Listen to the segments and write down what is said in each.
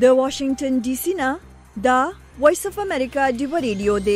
د واشنگټن ډي سي نه دا وایس اف امریکا ډیو ریډیو دی.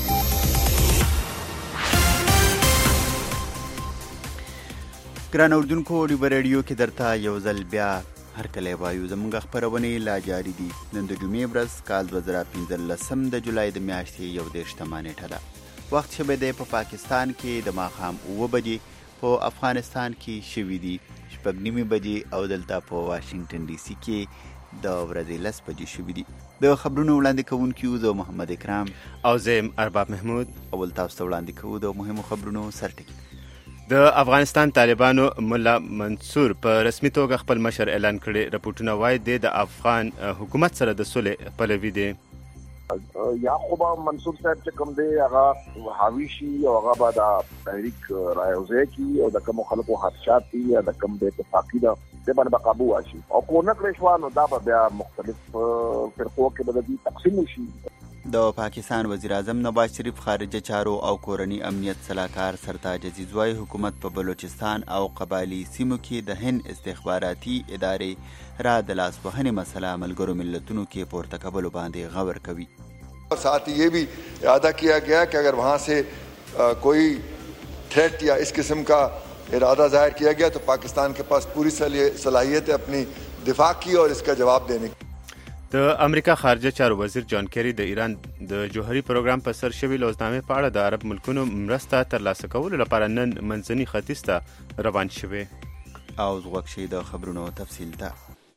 ګران اوردونکو ډیو ریډیو کې درته یو ځل بیا هر کله وایو زموږ خبرونه لا جاری دي. نن د جمعې ورځ کال 2015 د جولای د میاشتې 21 نیټه ده. وخت شبه دی په پاکستان کې د ماښام 9 بجې، په افغانستان کې شوي دي 6:30 بجې او دلته په واشنگټن ډي سي کې د ورځې 10 بجې شوي دي. د خبرونو وړاندې کوونکي زه محمد اکرام او زه ارباب محمود. اول تاسو ته وړاندې کوو د مهمو خبرونو سرټکی. د افغانستان طالبانو ملا منصور په رسمي توګه خپل مشر اعلان کړي. رپورټونه وایي د افغان حکومت سره د صلح پلوي دی. یعقوب منصور صاحب چې کوم دی هغه حاوی شي او هغه به د تحریک رايوځای کی او د کوم خلکو حادثات دي یا د کوم د اتفاقی د باندې په قابو راشي او کو نه کړی شو نو دا به بیا مختلف فرقو کې به د تقسیم شي. د پاکستان وزیر اعظم نواز شریف خارجه چارو او کورنی امنیت صلاحکار سرتاج عزیز وای حکومت په بلوچستان او قبایلی سیمو کې د هند استخباراتي ادارې را د لاس وهنې مسله ملګرو ملتونو کې پورته کولو باندې غور کوي. साथ ही ये भी इरादा किया गया कि अगर वहाँ से कोई थ्रेट या इस किस्म का इरादा जाहिर किया गया तो पाकिस्तान के पास पूरी सलाहियत है अपनी दिफा की और इसका जवाब देने की. د امریکا خارجه چارو وزیر جان کیری د ایران د جوهري پروګرام په سر شوي لوزنامې په اړه د عرب ملکونو مرسته ترلاسه کولو لپاره نن منځني ختیځ ته روان شوی. او زغوک شي د خبرونو تفصیل ته.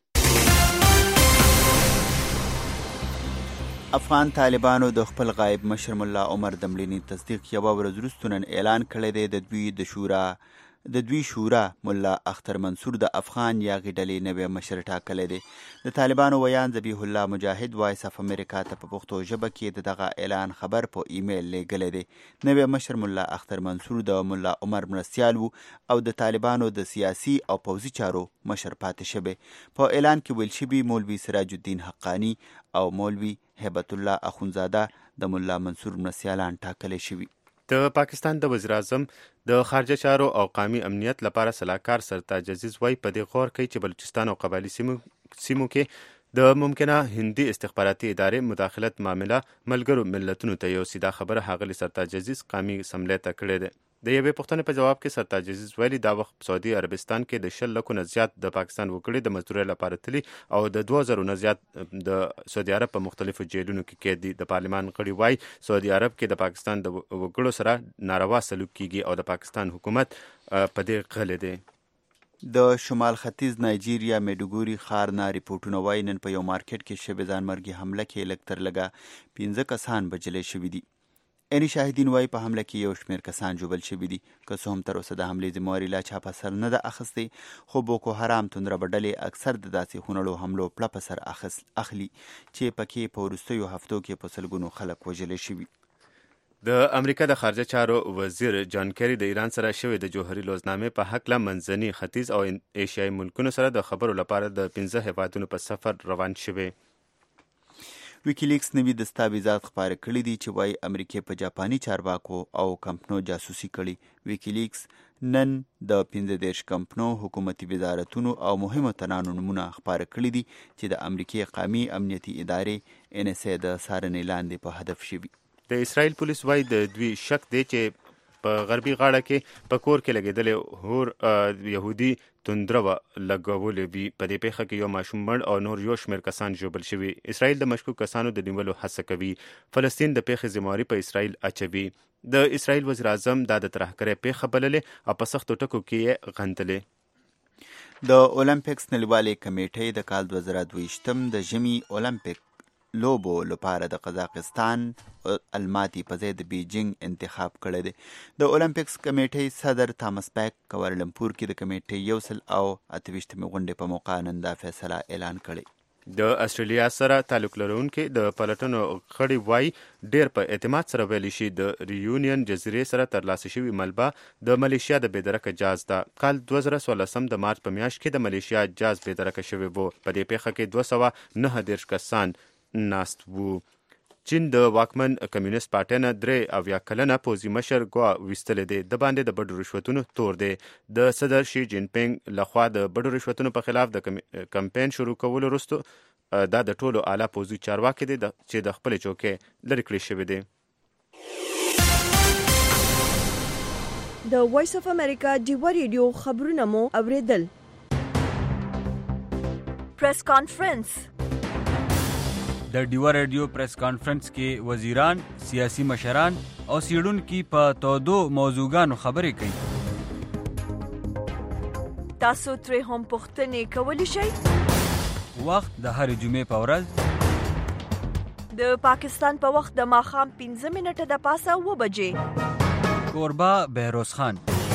افغان طالبانو د خپل غایب مشر ملا عمر د مړینې تصدیق یوه ورځ وروسته نن اعلان کړی دی. د دوی شورا ملا اختر منصور د افغان یاغي ډلې نوی مشر ټاکلی دی. د طالبانو ویان ذبیح الله مجاهد وایس اف امریکا ته په پښتو ژبه کې د دغه اعلان خبر په ایمیل لیږلی دی. نوی مشر ملا اختر منصور د ملا عمر مرستیال و او د طالبانو د سیاسي او پوځي چارو مشر پاتې شوی. په اعلان کې ویل شوي مولوي سراج الدین حقانی او مولوي هیبت الله اخونزاده د ملا منصور مرستیالان ټاکلی شوي. د پاکستان د وزیر اعظم د خارجه چارو او قومي امنیت لپاره سلاکار سرتاج عزیز وای په دې غور کوي چې بلوچستان او قبایلی سیمو کې د ممکنه هندي استخباراتي ادارې مداخلت معامله ملګرو ملتونو ته یو سیده خبره ښاغلي سرتاج عزیز قومي اسمبلی ته کړې ده. د یوې پوښتنې په جواب کې سرتاج عزیز ویلي دا وخت په سعودي عربستان کې د 10 لکو نه زیات د پاکستان وګړي د مزدورۍ لپاره تلي او د 2000 نه زیات د سعودي عرب په مختلفو جیلونو کې قید دي. د پارلمان غړي وایي سعودي عرب کې د پاکستان د وګړو سره ناروا سلوک کیږي او د پاکستان حکومت په دې غلی دی. د شمال ختیځ نایجیریا میډوګوري ښار نه ریپورټونه وایي نن په یو مارکیټ کې شوې ځانمرګي حمله کې لږ تر لږه 15 کسان بجلی شوي دي. عیني شاهدین وایي په حمله کې یو شمېر کسان ژوبل شوي دي. که څه هم تر اوسه د حملې ذمهواري لا چا په سر نه ده اخیستې، خو بوکو حرام توندربه ډلې اکثر د داسې خونړو حملو پړه په سر اخلي چې پکې په وروستیو هفتو کې په سلګونو خلک وژلی شوي. د امریکا د خارجه چارو وزیر جان کیری د ایران سره شوی د جوهري لوزنامې په هکله منځني ختیځ او ایشیایي ملکونو سره د خبرو لپاره د 15 هیوادونو په سفر روان شوی. ویکیلیکس نوي دستاویزات خپاره کړي دي چې وایي امریکې په جاپاني چارواکو او کمپنو جاسوسي کړي. ویکیلیکس نن د 15 کمپنو حکومتي وزارتونو او مهمو تنانو نمونه خپاره کړي دي چې د امریکې قومي امنیتي ادارې NSA د څارنې لاندې په هدف شوي. د اسرائیل پولیس وایي د دوی شک دی چې په غربي غاړه کې په کور کې لګېدلې هور یهودي توندره لګولې وي. په دې پیښه کې یو ماشوم مړ او نور یو شمېر کسان ژوبل شوي. اسرائیل د مشکوک کسانو د نیولو هڅه کوي. فلسطین د پیښې ذمهواري په اسرائیل اچوي. د اسرائیل وزیر اعظم دا د ترهګرۍ پیښه بللې او په سختو ټکو کې یې غندلې. د اولمپکس نړیوالې کمیټې د کال 2022 د ژمي اولمپک لوبو لپاره د قزاقستان الماتی په ځای د بیجینګ انتخاب کړی دی. د اولمپکس کمیټې صدر تامس بیک کوالالمپور کې د کمیټې 128 غونډې په موقع نن دا فیصله اعلان کړی. د استرالیا سره تعلق لرونکي د پلټنو غړي وایي ډیر په اعتماد سره ویلی شي د ریونین جزیرې سره ترلاسه شوي ملبه د ملیشیا د بېدرکه جاز ده. کال 2016 د مارچ په میاشت کې د ملیشیا جاز بېدرکه شوی وو. په دې پیښه کې 209 کسان ناست وو. چین د واکمن کمیونست پارټۍ نه 83 کلنه پوځي مشر ګوا ویستلی دی. د باندې د بډو رشوتونو تور دی. د صدر شي جین پینګ لخوا د بډو رشوتونو په خلاف د کمپین شروع کولو وروسته دا د ټولو اعلی پوځي چارواکي دي چې د خپلې چوکۍ لرې کړې شوي دي. د وایس اف امریکا ډیوا ریډیو خبرونه مو اوریدل. پریس کانفرنس. د ډیوا ریډیو پریس کانفرنس کې وزیران، سیاسي مشران او څېړونکي په تودو موضوعګانو خبرې کوي. تاسو ترې هم پوښتنې کولی شئ. وخت د هرې جمعې په ورځ د پاکستان په وخت د ماښام 15 منټه د پاسه 9 بجې. کوربه بهروز خان.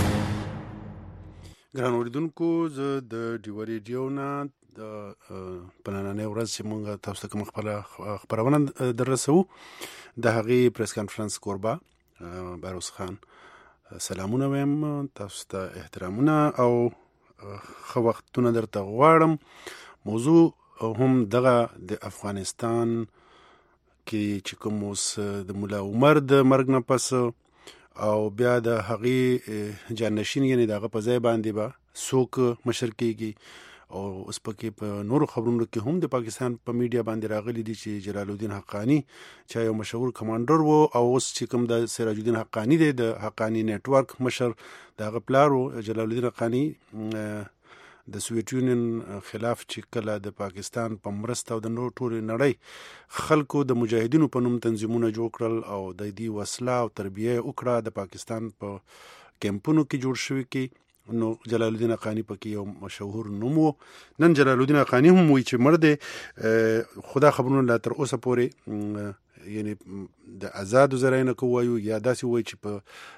ګران اوریدونکو، زه د ډیوا ریډیو نه د پلانانې ورځ چې موږ تاسو ته کوم خبرونه در رسوو د هغې پریس کانفرنس کوربه بهروز خان سلامونه وایم، تاسو ته احترامونه او ښه وختونه درته غواړم. موضوع هم دغه د افغانستان کې چې کوم اوس د ملا عمر د مرګ نه پس او بیا د هغې جانشین یعنې د هغه په ځای باندې به څوک مشر کېږي او اوس پکې په نورو خبرونو کې هم د پاکستان په میډیا باندې راغلي دي چې جلال الدین حقانی چې یو مشهور کمانډر و او اوس چې کوم د سراج الدین حقانی دی د حقانی نیټ ورک مشر د هغه پلار و جلال الدین حقانی د سوویت یونین خلاف چې کله د پاکستان په مرسته او د نور ټولې نړۍ خلکو د مجاهدینو په نوم تنظیمونه جوړ کړل او د دې وسله او تربیه وکړه د پاکستان په کیمپونو کې جوړ شوي کې نو جلال الدین حقانی پکې یو مشهور نوم و. نن جلال الدین حقانی هم وایي چې مړ دی، خدا خبرونه لا تر اوسه پورې یعنی د آزادو ذرایعو نه وایو یا داسې وایي چې په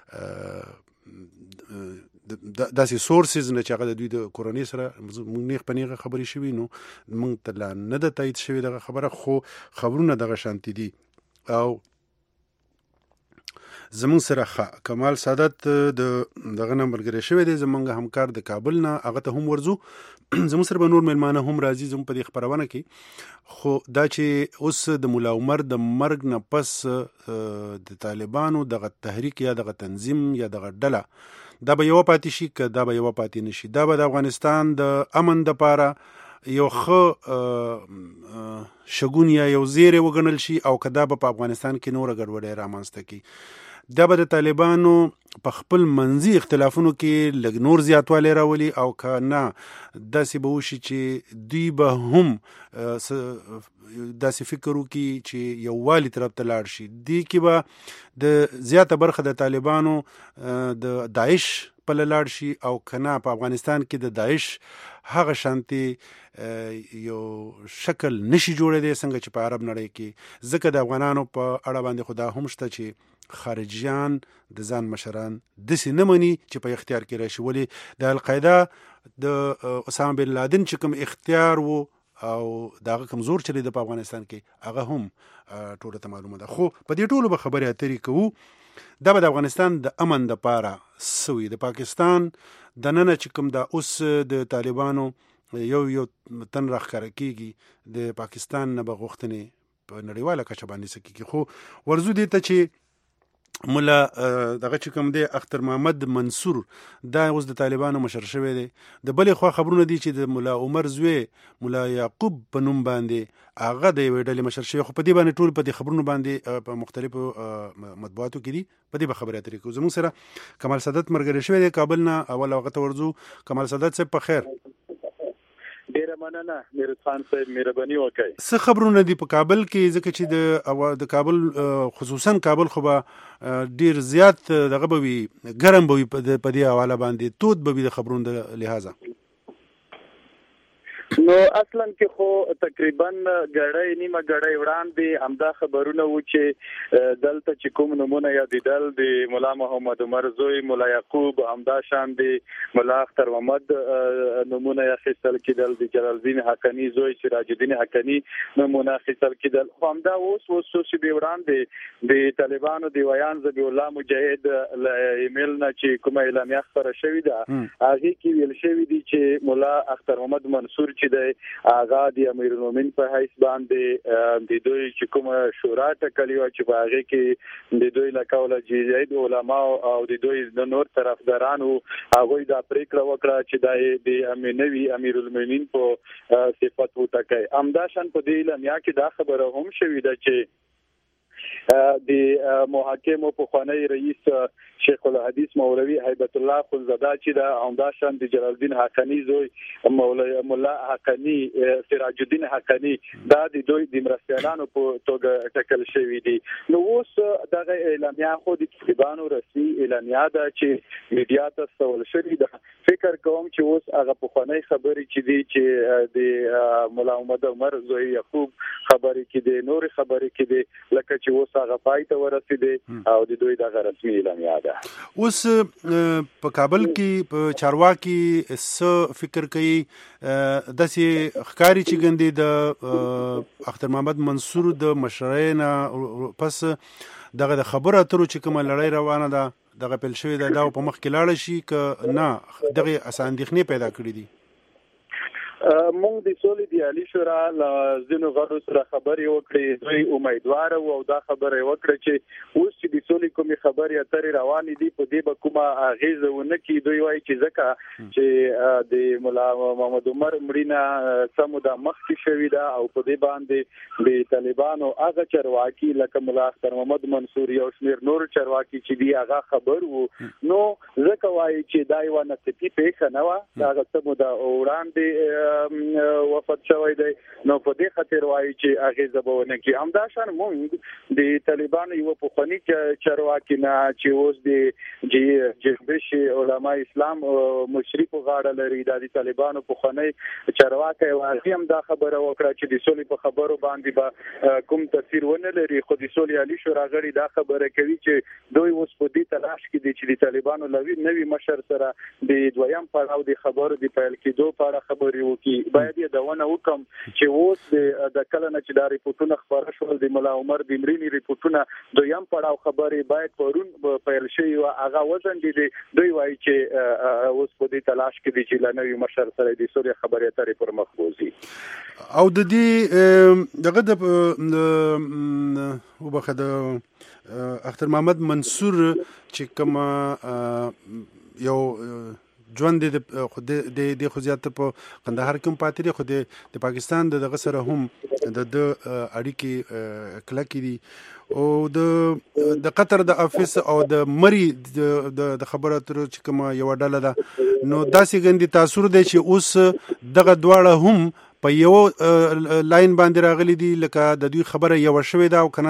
داسې سورسز نه چې هغه د دوی د کورنۍ سره موږ نیغ په نیغه خبرې شوي، نو موږ ته لا نه ده تایید شوې دغه خبره، خو خبرونه دغه شانتي دي. او زمونږ سره کمال سعادت دغه نه ملګری شوی دی، زمونږ همکار د کابل نه، هغه ته هم ورځو. زمونږ سره به نور میلمانه هم راځي زموږ په دې خپرونه کې. خو دا چې اوس د ملا عمر د مرګ نه پس د طالبانو دغه تحریک یا دغه تنظیم یا دغه ډله دا به یوه پاتې شي که دا به یوه پاتې نه شي، دا به د افغانستان د امن دپاره یو ښه شګون یا یو زیری وګڼل شي او که دا به په افغانستان کې نوره ګډوډۍ رامنځته کړي. دا به د طالبانو په خپل منځي اختلافونو کې لږ نور زیاتوالی راولي او که نه داسې به وشي چې دوی به هم داسې فکر وکړي چې یووالي طرف ته لاړ شي. دې کې به د زیاته برخه د طالبانو د داعش پله لاړ شي او که نه په افغانستان کې د داعش هغه شانتي یو شکل نشي جوړېدی څنګه چې په عرب نړۍ کې، ځکه د افغانانو په اړه باندې خو دا هم شته چې خارجیان د ځان مشران داسې نه مني چې په اختیار کې راشي. ولې د القاعده د اسامه بن لادن چې کوم اختیار و او دغه کمزور چلی په افغانستان کې هغه هم ټوله ته معلومه ده. خو په دې ټولو به خبرې اترې کوو. دا به د افغانستان د امن دپاره سوي د پاکستان د ننه چې کوم دا اوس د طالبانو یو تن راښکاره کېږي د پاکستان نه به غوښتنې په نړیواله کچه باندې څه کېږي. خو ورځو دې ته چې ملا دغه چې کوم دی اختر محمد منصور دا اوس د طالبانو مشر شوی دی. د بلې خوا خبرونه دي چې د ملا عمر زوی ملا یعقوب په نوم باندې هغه د یوې ډلې مشر شوی، خو په دې باندې ټول په دې خبرونو باندې په مختلفو مطبوعاتو کې دي، په دې به خبرې اترې کوو. زموږ سره کمال سعادت ملګری شوی دی کابل نه. اول هغه ته ورځو. کمال سعادت صاحب په خیر؟ ډیره مننه میروز خان صاحب، مهرباني وکړئ. څه خبرونه دي په کابل کې؟ ځکه چې د کابل خصوصا کابل خو به ډیر زیات دغه به وي، ګرم به وي په دې حواله باندې، تود به وي د خبرونو د لحاظه. نو اصلا کې خو تقریبا ګړۍ نیمه ګړۍ وړاندې همدا خبرونه و چې دلته چې کوم نمونه یادېدل د ملا محمد عمر زوی ملا یعقوب، همدا شان د ملا اختر محمد نمونه اخیستل کېدل، د جلال الدین حقانی زوی سراج الدین حقانی نمونه اخیستل کېدل. خو همدا اوس څو شېبې وړاندې د طالبانو د ویان ذبیح الله مجاهد له ایمیل نه چې کومه اعلامیه خپره شوې ده هغې کې ویل شوي دي چې ملا اختر محمد منصور چې د آغا د امیرالمومنین په حیث باندې د دوی چې کومه شورا ټاکلې و چې په هغه کې د دوی لکوله جزید علما او د دوی د نور طرفدارانو هغه د پریکړه وکړه چې د نوی امیرالمومنین په صفت وټاکي. همداشان په دې لمیا کې دا خبره هم شوې ده چې د محاکمو په خوانی رئیس شیخ الحدیث مولوی هیبت الله خلزاده چې د همداشان د جلال الدین حقانی زوی مولا حقانی سراج الدین حقانی دا د دوی د مرستیالانو په توګه ټاکل شوی دي. نو اوس دغه اعلامیه خو د طالبانو رسمي اعلامیه ده چې میډیا ته سوال شوی ده. فکر کوم چې اوس هغه په خوانی خبرې چې دي چې د مولا محمد عمر زوی یعقوب خبرې کې دي نور خبرې کې دي لکه چې اوس هغه پای ته ورسېدي او د دوی دغه رسمي اعلامیه ده. اوس په کابل کې په چارواکي څه فکر کوي داسې ښکاري چې ګندې د اختر محمد منصور د مشرۍ نه پس دغه د خبرو اترو چې کومه لړۍ روانه ده دغه پیل شوې ده دا په مخ کې لاړه شي که نه دغه اندېښنې پیدا کړې دي؟ مونږ د سولې د عالی شورا له ځینو غړو سره خبرې وکړې. دوی امیدوار او دا خبره وکړه چې اوس چې د سولې کومې خبرې اترې روانې دي په دې به کومه اغیزه ونه کړي. دوی وایي چې ځکه چې د مولا محمد عمر مړینه سمو د مخکې شوې ده او په دې باندې د طالبانو هغه چرواکي لکه مولا اختر محمد منصور یو شمېر نور چرواکي چې دی هغه خبر وو نو ځکه وایي چې دا یو ناڅاپي پیښه نه وه هغه سمو د وړاندې وفات شوی دی نو په دې خاطر وایي چې اغیزه به ونه کړي. همداشان مونږ د طالبانو یو پخواني چرواکي نه چې اوس د جهبش علما اسلام مشري په غاړه لري د طالبانو پخواني چرواکی واغی هم دا خبره وکړه چې د سولې په خبرو باندې به کوم تاثیر ونه لري خو د سولې عالی شورا غړي دا خبره کوي چې دوی اوس په دې تلاش کې دي چې د طالبانو نوی مشر سره د دویم پړاو د خبرو د پیل کېدو په اړه خبرې کې باید یې دونه وکم چې اوس د کله نه چې دا ریپورتونه خبره شول د مولا عمر د مړینې ریپورتونه دویم پړاو خبرې باید پرون پیل شي او هغه وزن دي دوی وایي چې اوس په دې تلاش کې دي چې لنوي مشر سره د سوري خبرې اترې پر مخ بوزي او د دې دغه د وبخد اختر محمد منصور چې کوم یو ژوند د خو زیات په قندهار کې پاتې دي خو د پاکستان دغه سره هم د اړیکې کلکې دي او د قطر د افیس او د مری د خبرو اترو چې کومه یو ډله ده نو داسې ګندې تاثیر دی چې اوس دغه دواړه هم په یو لاین باندې راغلي دي لکه د دوی خبره یو شوې ده او کنه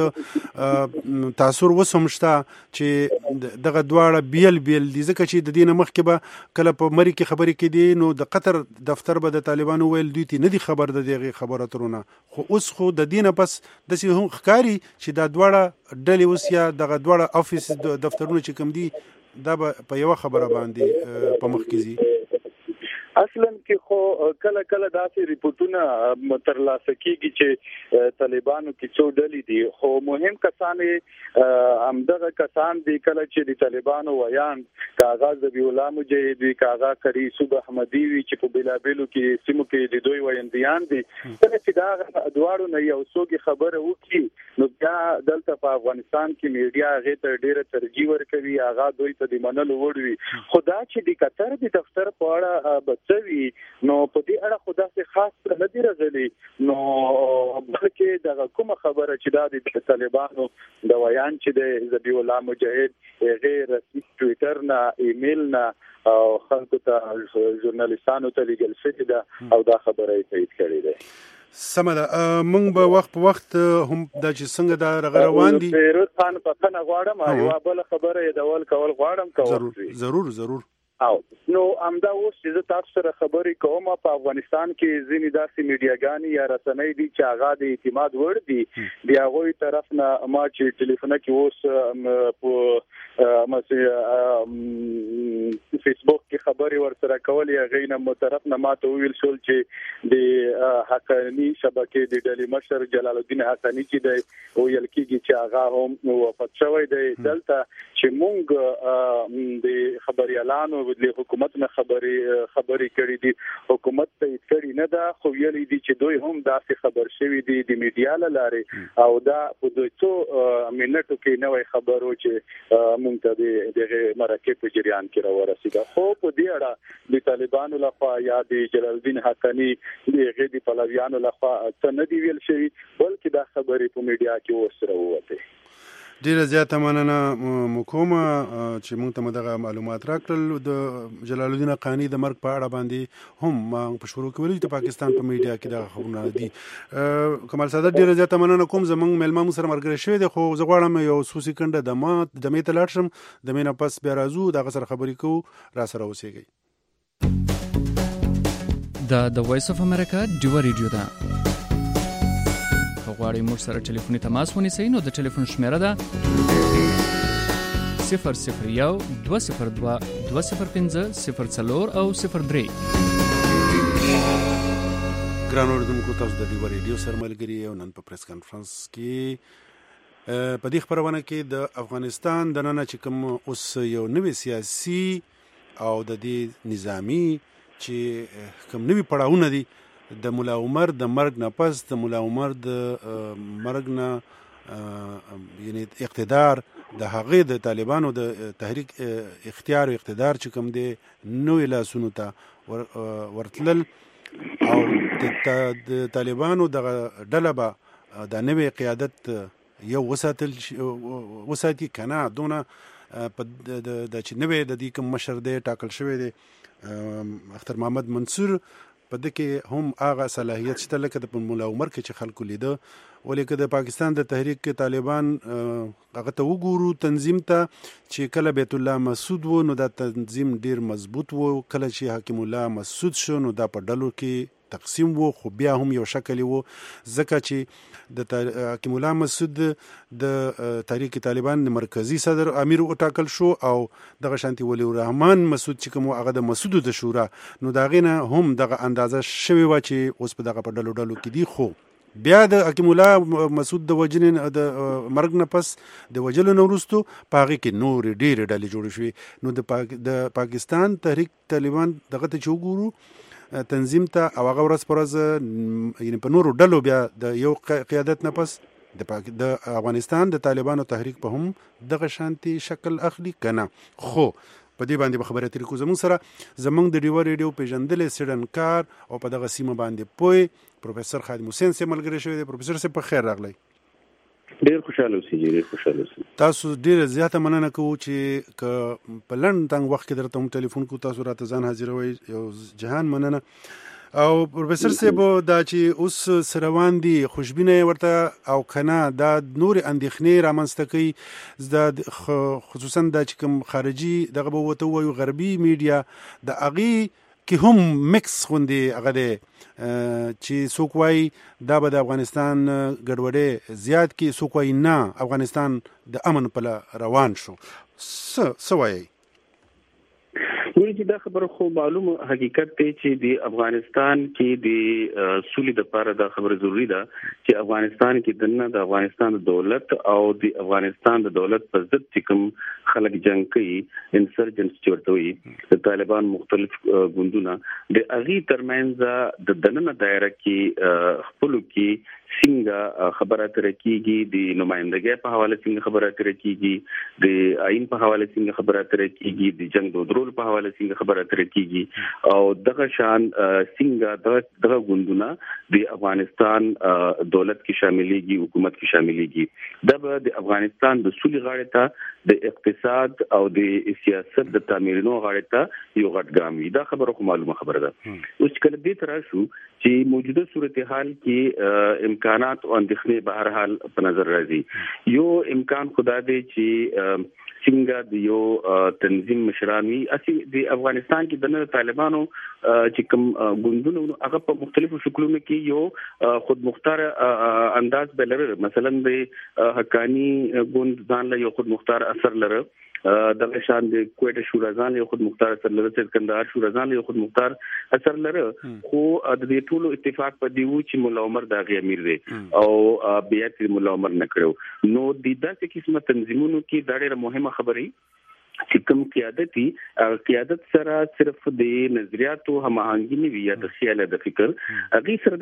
داسې تاثیر وسم شته چې دغه دواړه بیل دي ځکه چې د دینه مخکې به کله په مری کې خبرې کې دي نو د قطر دفتر به د طالبانو ویل دوی ته نه دي خبر د دغه خبره ترونه خو اوس خو د دینه پس د سي هم ښکاری چې دا دواړه ډلې اوس یا دغه دواړه افیس دفترونه چې کوم دي دا په یو خبره باندې په مخ کې زی اصلا کې خو کله داسې ریپورتونه ترلاسه کیږي چې طالبانو کې څو ډلې دي خو مهم کسان همدغه کسان دي کله چې د طالبانو ویان کاغذ ذبیح الله مجاهد وی کاغذ کری صوب احمدی وی چې په بلابلو کې سیمو کې د دوی ویندیان دي کله چې دا دواړو نه یو څوک خبره وکړي نو بیا دلته په افغانستان کې میډیا هغه ته ډیره ترجیح ورکوي هغه دوی ته د منلو وړوي خدا چې د قطر د دفتر په اړه سوي نو په دې اړه خدا سي خاص نه دی راغلي نو بلکې دا کومه خبره چې د طالبانو د ویان چې د ذبیح الله مجاهد غیر رسمي ټوئیټر نه ایمیل نه او خلکو ته ژورنالیستانو ته لیږل شوی ده او دا خبره یې تایید کړې ده سمه ده موږ به وخت په وخت هم دا چې څنګه دا روان دي پیروز خان په خنه غواړم او بل خبره یې ډول کول غواړم ضرور او نو امدا اوس چې تاسو سره خبرې کوم په افغانستان کې ځینې داسې میډیاګانې یا رسنۍ دي چې هغه د اعتماد وړ دي بیا غوي طرف نه ما چې ټلیفون کې اوس په فیسبوک کې خبرې ورسره کول یا غینه مو طرف نه ما ته ویل شول چې د حقانی شبکې د ډلې مشر جلال الدین حقانی چې د ویل کېږي چې هغه هم وفات شوی دی دلته چې مونږ د خبري اعلان د حکومت نه خبري کړې دي حکومت ته کړي نه دا خو ویلي دي چې دوی هم داسې خبر شوي دي د میډیا له لارې او دا په دوی څو منټو کې نوې خبرو چې مونږ ته دغه مرکه په جریان کې راورسېده. خو په دې اړه د طالبانو لخوا یا د جلال الدین حقانی دغه د پلویانو لخوا څه نه دی ویل شوی، بلکې دا خبرې په میډیا کې اوس راووتې. ډیره زیاته مننه مکومه چې موږ ته دغه معلومات راکړل. د جلال الدین حقانی د مرګ په اړه باندې هم ما په شروع کې ویل چې پاکستان په میډیا کې دغه خبرونه دي. کمال سادات ډیره زیاته مننه کوم. زمونږ مېلمه مو سره مرګري شوی دی، خو زه غواړم یو څو سکنډه د مې ته لاړ شم، د مې نه پس بیا راځو دغه سره خبرې کوو. را سره اوسېږئ. د وایس اف امریکا ډیو ریډیو ده. غواړئ موږ سره ټلیفوني تماس ونیسئ نو د ټلیفون شمیره ده 001 202 205 04 او 03. ګران اوریدونکو، تاسو د ډیو ریډیو سره ملګري یو. نن په پریس کانفرنس کې په دې خبرونه کې د افغانستان د نن چې کوم اوس یو نوې سیاسي او د دې نظامی چې کوم نوې پړاوونه دي د مولا عمر د مرګ نه پس، د مولا عمر د مرګ نه یعنی اقتدار د هغې د طالبانو د تحریک اختیار او اقتدار چې کوم دی نوې لاسونو ته ورتلل او د طالبانو دغه ډله به د نوې قیادت یو وساتي که نه دونه د چې نوې د دې کوم مشر دی ټاکل شوی دی اختر محمد منصور، په دې کې هم هغه صلاحیت شته لکه د مولا عمر کې چې خلکو لیده. ولې که د پاکستان د تحریک طالبان هغه ته وګورو تنظیم ته چې کله بیت الله مسعود و نو دا تنظیم ډیر مضبوط و، کله چې حکیم الله مسعود شو نو دا په ډلو کې تقسیم و، خو بیا هم یو شکل و، ځکه چې د حکیم الله مسعود د تحریک طالبان مرکزی صدر امیر وټاکل شو او دغه شانتي ولی الرحمن مسعود چې کوم هغه د مسعود د شورا نو دا غینه هم دغه اندازه شوی و چې اوس په دغه په ډلو کې دي. خو بیا د حکیم الله مسعود د وجنې د مرګ نه پس د وجلو نه وروستو په هغې کې نور ډېرې ډلې جوړې شوې. نو د پاکستان تحریک طالبان دغه ته چې وګورو تنظیم ته او هغه ورځ پر ورځ یعنې په نورو ډلو بیا د یو قیادت نه پس د افغانستان د طالبانو تحریک په هم دغه شانتي شکل اخلي که نه. خو په دې باندې به خبرې اترې کوو. زموږ سره زموږ د ډیو ریډیو پیژندلی څېړنکار او په دغه سیمه باندې پوه پروفیسر خادم حسین صاحب ملګری شوی دی. پروفیسر صاحب په خیر راغلی. ډېر خوشاله اوسئ. ډېر خوشاله اوسئ. تاسو ډېره زیاته مننه کوو چې که په لنډ تنګ وخت کې درته هم ټلیفون کوو، تاسو راته ځان حاضروئ. یو جهان مننه. او پروفیسر صاحب دا چې اوس سروان دي خوشبینه ورته او کنه دا نور اندېښنې رامنځته کوي، خصوصا دا چې کوم خارجي دغه به ورته ووایو غربي میډیا د هغې کې هم مکس غوندې هغه دی چې څوک وایي دا به د افغانستان ګډوډۍ زیات کړي، څوک وایي نه افغانستان د امن په روان شو. څه وایي؟ وایي چې دا خبره خو معلوم حقیقت دی چې د افغانستان کې د سولې لپاره دا خبره ضروری ده چې افغانستان کې دنه د افغانستان د دولت او د افغانستان د دولت په ضد چې کوم خلک جنگ کوي انسرجنټس چې ورته وایي د طالبان مختلف ګوندونه د هغې ترمنځ د دننه دایره کې خپلو کې څنګه خبره اترې کیږي، د نمائندګۍ په حواله څنګه خبره اترې کیږي، د آئین په حواله څنګه خبره اترې کیږي، د جنگ د درول په حواله څنګه خبره اترې کیږي او دغه شان څنګه دغه ګوندونه د افغانستان دولت کې شاملېږي، حکومت کې شاملېږي. دا به د افغانستان د سولې غاړې ته د اقتصاد او د سیاست د تعمیرونو غاړې ته یو غټ ګام وي. دا خبره خو معلومه خبره ده. اوس کله دې تر شو چې موجوده صورتحال کې امکانات او اندېښنې به هر حال په نظر راځي. یو امکان خدا دی چې څنګه د یو تنظیم مشرانی اسی د افغانستان کې د طالبانو چې کوم ګوندونه هغه په مختلفو شکلونو کې یو خود مختار انداز به لري. مثلا د حقانی ګوند ځان له یو خود مختار اثر لري، د شان د کوټه شورا ځان له خود مختار اثر لري، د کندهار شورا ځان له خود مختار اثر لري. خو د دې ټولو اتفاق په دیو چې مولا عمر د غي امیر دی او بیا چې مولا عمر نه کړو نو د داسې قسمه تنظیمونو کې دا ډېره مهمه خبرې چې کوم قیادت سره صرف د نظریاتو هماهنګي نه وي یا د خیال د فکر هغه سره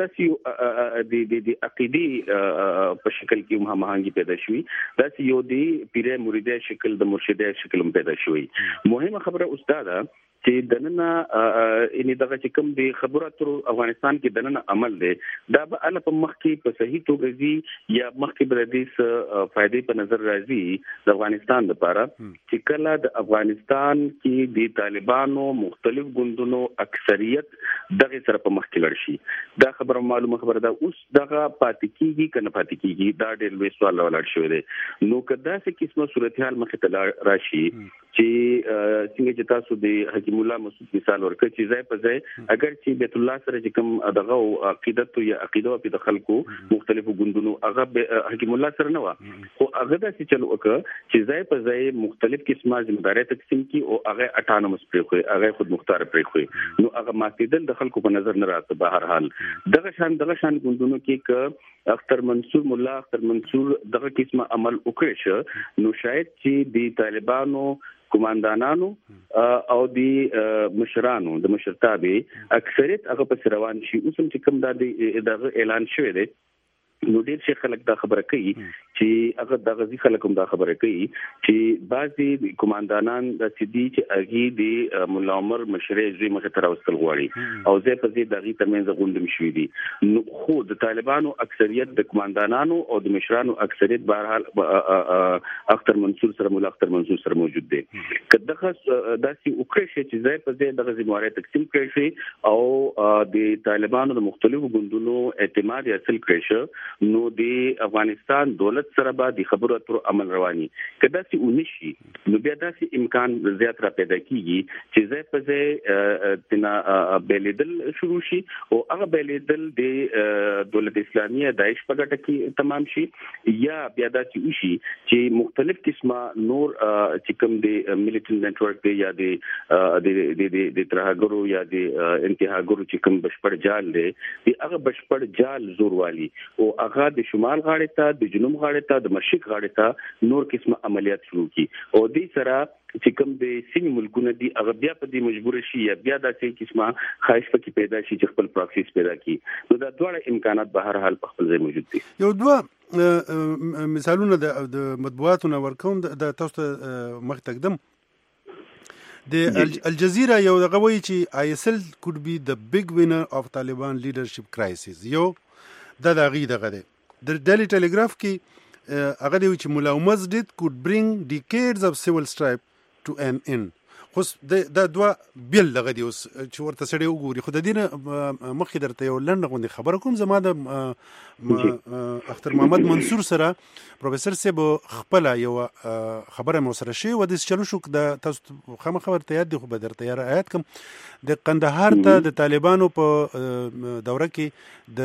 د عقیدی په شکل کې هماهنګي پیدا شوي دا یو دی پیره مریده شکل د مرشده شکل پیدا شوي. مهمه خبره استاده چې دننه ان دغه چې کوم د خبرو تر افغانستان کې دننه عمل دی دا به ال په مخ کې په صحیح توګه دي یا مخ کې بل دي فائدې په نظر راځي د افغانستان لپاره چې کله د افغانستان کې د طالبانو مختلف ګوندونو اکثریت دغه سره په مخ کې لړ شي دا خبره معلومه خبره ده. اوس دغه پاتې کیږي کنه پاتې کیږي دا ډېر لوی سوال ولاړ شوی دی. نو کدا څه قسمه صورتحال مخ ته راشي چې څنګه چې تاسو د حکیم الله مسعود مثال ورکړ چې ځای په ځای اگر چې بیت الله سره چې کوم دغه عقیدت یا عقیده په خلکو مختلفو ګوندونو هغه حکیم الله سره نه و خو هغه د څه چلو وکړ چې ځای په ځای مختلف قسمه ځمداري تقسیم کی او هغه اټانومس پرې خو هغه خود مختار پرې خو نو هغه ماتیدل د خلکو په نظر نه راځي. بهر حال دغه شان ګوندونو کې ک اختر منصور مولا اختر منصور دغه قسمه عمل وکړي شه نو شاید چې د طالبانو کمانډانانو او د مشرانو د مشرتابه اکثریت هغه په روان شي. اوس چې کوم د اعلان شوی دی نو ډیر شي خلک دا خبره کوي چې هغه د غزي خلکو دا خبره کوي چې بعضي کمانډانان د سيدي چې اغي د مولا عمر مشري زوی مخه تر اوسل غواړي او زه په دې دغه ترمنځ غونډه مشوي دي. نو خو د طالبانو اکثریت د کمانډانانو او د مشرانو اکثریت بهرحال اختر منصور سره مولا اختر منصور سره موجود دي. کله داسي وکړي چې زه په دې دغه ذمہواری تقسیم کړی شي او د طالبانو د مختلفو ګوندونو اعتماد حاصل کړی شي نو د افغانستان دولت سره به د خبرو اترو عمل رواني کدا سي ونشي نو بیا داسې امکان زیات را پیدا کیږي چې ځای په ځای تنا بیلیدل شروع شي او هغه بیلیدل د دولت اسلامیه داعش په ګټه کې تمام شي یا بیا داسې وشي چې مختلف قسمه نور چې کوم د ملټری نتورک دی یا د ترهګرو یا د انتهاګرو چې کوم بشپړ جال دی هغه بشپړ جال زور والی او هغه د شمال غاړې ته د جنوب غاړې ته د مشرق غاړې ته نور قسمه عملیات شروع کی او دې سره چې کوم د سیمې ملکونه دي هغه بیا په دې مجبور شي یا بیا داسې قسمه خواهش پکې پیدا شي چې خپل پراکسیس پیدا کړي. نو دا ډول امکانات به هر حال په خپل ځای موجود دي. یو دوه مثالونه د مطبوعاتو نه ورکوم د تاسو مخ تقدم د الجزیره یو دغه وایي چې ISIL could be the big winner of Taliban leadership crisis. یو دا دغه دی د ډیلی ټیلیګراف کې هغه دی چې مولا عمر did could bring decades of civil strife to an end. خو دا دوه بیل دغه دی اوس چې ورته سړی وګوري خو د دې نه مخکې درته یو لنډه غوندې خبره کوم زما د اختر محمد منصور سره پروفیسور صاحب خپله یو خبره مو سره شوې وه داسې چلو شو د تاسو خامخا ورته یاد دي خو به درته یاره آیات کوم د قندهار ته د طالبانو په دوره کې